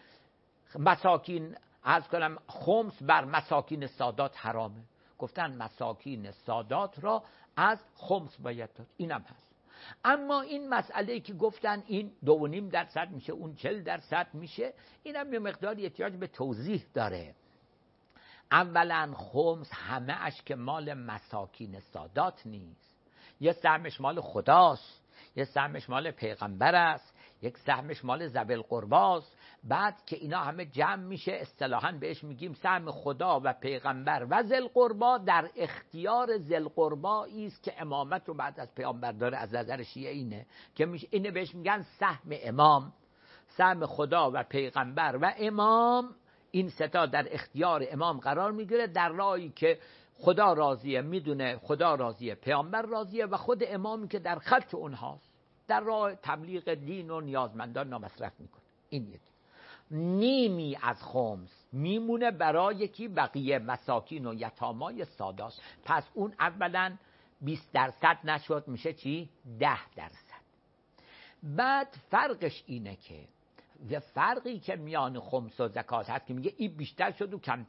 مساکین از کنم خمس بر مساکین سادات حرامه. گفتن مساکین سادات را از خمس باید داد. اینم هست. اما این مسئله که گفتن این دو و نیم درصد میشه، اون چل درصد میشه، اینم یه مقداری احتیاج به توضیح داره. اولا خمس همه اش که مال مساکین سادات نیست. یه سهمش مال خداست، یه سهمش مال پیغمبر است، یک سهمش مال ذوی القرباست. بعد که اینا همه جمع میشه اصطلاحاً بهش میگیم سهم خدا و پیغمبر و ذی القربا. در اختیار ذی القربا است که امامت رو بعد از پیامبر داره. از نظر شیعه اینه که میشه، اینه بهش میگن سهم امام. سهم خدا و پیغمبر و امام، این ستا در اختیار امام قرار میگیره در راهی که خدا راضیه، میدونه خدا راضیه، پیامبر راضیه و خود امامی که در خلف اونهاست در راه تبلیغ دین و نیازمندان نامصرف میکنه. این یک نیمی از خمس میمونه برای یکی بقیه مساکین و یتامای سادات. پس اون اولا بیست درصد نشد، میشه چی؟ ده درصد. بعد فرقش اینه که و فرقی که میان خمس و زکات هست که میگه این بیشتر شد و کمتر.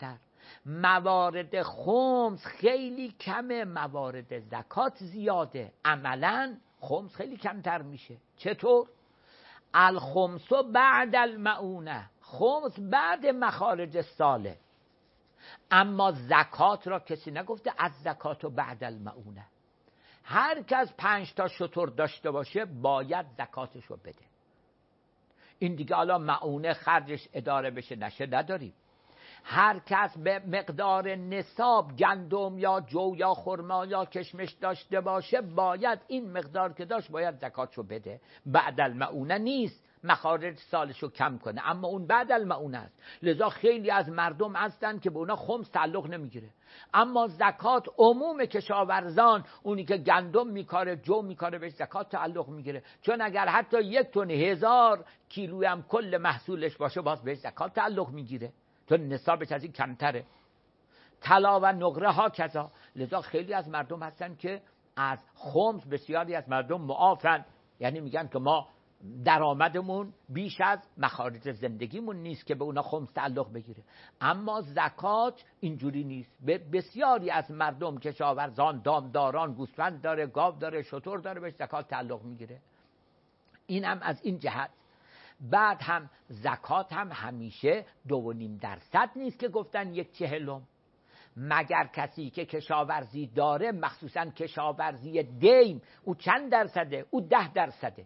موارد خمس خیلی کمه، موارد زکات زیاده. عملا خمس خیلی کمتر میشه. چطور؟ الخمس بعد المعونه، خمس بعد مخارج ساله. اما زکات را کسی نگفته از زکات و بعد المعونه. هر کس پنج تا شتر داشته باشه باید زکاتش رو بده. این دیگه حالا معونه خرجش اداره بشه نشه نداریم. هر کس به مقدار نصاب گندم یا جو یا خرما یا کشمش داشته باشه باید این مقدار که داشت باید زکاتشو بده. بعد المعونه نیست مخارج سالشو کم کنه، اما اون بعد المعونه است. لذا خیلی از مردم هستن که به اونا خمس تعلق نمیگیره، اما زکات عموم کشاورزان، اونی که گندم میکاره جو میکاره بهش زکات تعلق میگیره، چون اگر حتی یک تن هزار کیلو هم کل محصولش باشه باز بهش زکات تعلق میگیره، چون نصابش از این کمتره. طلا و نقره ها کذا. لذا خیلی از مردم هستن که از خمس بسیاری از مردم معافن، یعنی میگن که ما درآمدمون بیش از مخارج زندگیمون نیست که به اونا خمس تعلق بگیره. اما زکات اینجوری نیست. به بسیاری از مردم کشاورزان، دامداران، گوسفند داره، گاو داره، شتر داره، بهش زکات تعلق میگیره. این هم از این جهت. بعد هم زکات هم همیشه دو و نیم درصد نیست که گفتن یک چهلم، مگر کسی که کشاورزی داره، مخصوصا کشاورزی دیم، او چند درصده؟ او ده درصده،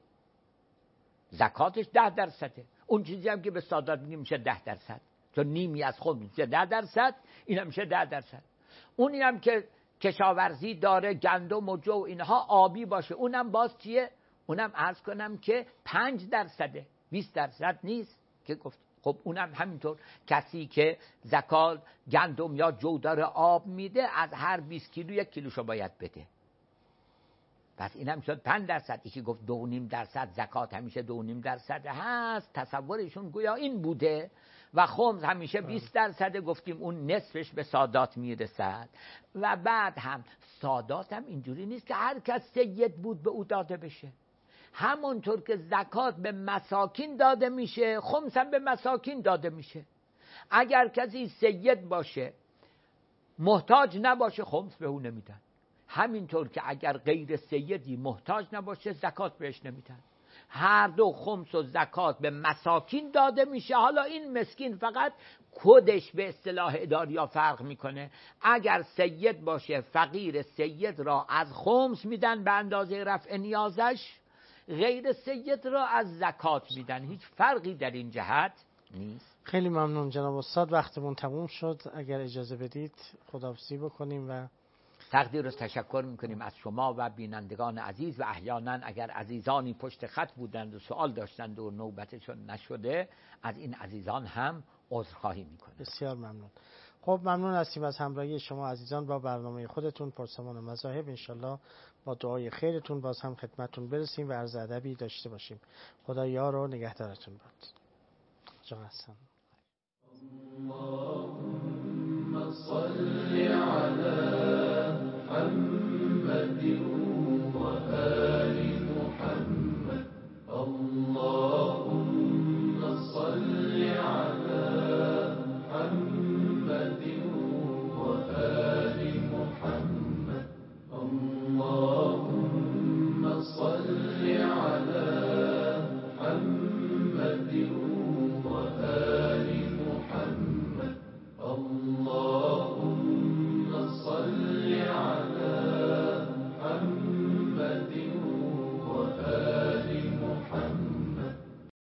زکاتش ده درصده. اون چیزی هم که به سادات میگیم میشه ده درصد، چون نیمی از خود میشه ده درصد، این هم میشه ده درصد. اونی هم که کشاورزی داره گندم و جو اینها آبی باشه، اونم باز چیه؟ اونم عرض کنم که پنج درصده، بیست درصد نیست که گفت. خب اونم همینطور کسی که زکات گندم یا جو داره آب میده، از هر بیست کیلو یک کیلوشو باید بده. پس اینم شد پنج درصد. یکی گفت دو و نیم درصد، زکات همیشه دو و نیم درصد هست، تصورشون گویا این بوده. و خمس همیشه بیست درصد، گفتیم اون نصفش به سادات میرسد. و بعد هم سادات هم اینجوری نیست که هر کس سید بود به او داده بشه. همونطور که زکات به مساکین داده میشه، خمس هم به مساکین داده میشه. اگر کسی سید باشه محتاج نباشه خمس به او نمیدن. همینطور که اگر غیر سیدی محتاج نباشه زکات بهش نمیدن. هر دو خمس و زکات به مساکین داده میشه. حالا این مسکین فقط کدش به اصطلاح اداریا فرق میکنه. اگر سید باشه فقیر سید را از خمس میدن به اندازه رفع نیازش، غیر سید را از زکات میدن. هیچ فرقی در این جهت نیست. خیلی ممنون جناب استاد، وقتمون تموم شد. اگر اجازه بدید خداحافظی بکنیم و تقدیر رو تشکر میکنیم از شما و بینندگان عزیز. و احیانا اگر عزیزانی پشت خط بودند و سوال داشتند و نوبتشون نشده، از این عزیزان هم عذرخواهی میکنیم. بسیار ممنون. خب ممنون هستیم از همراهی شما عزیزان با برنامه خودتون پرسمان مذاهب. انشالله با دعای خیرتون باز هم خدمتتون برسیم و عرض ادبی داشته باشیم. خدا یار و نگهدارتون باد. جان هستم. اللهم صل علی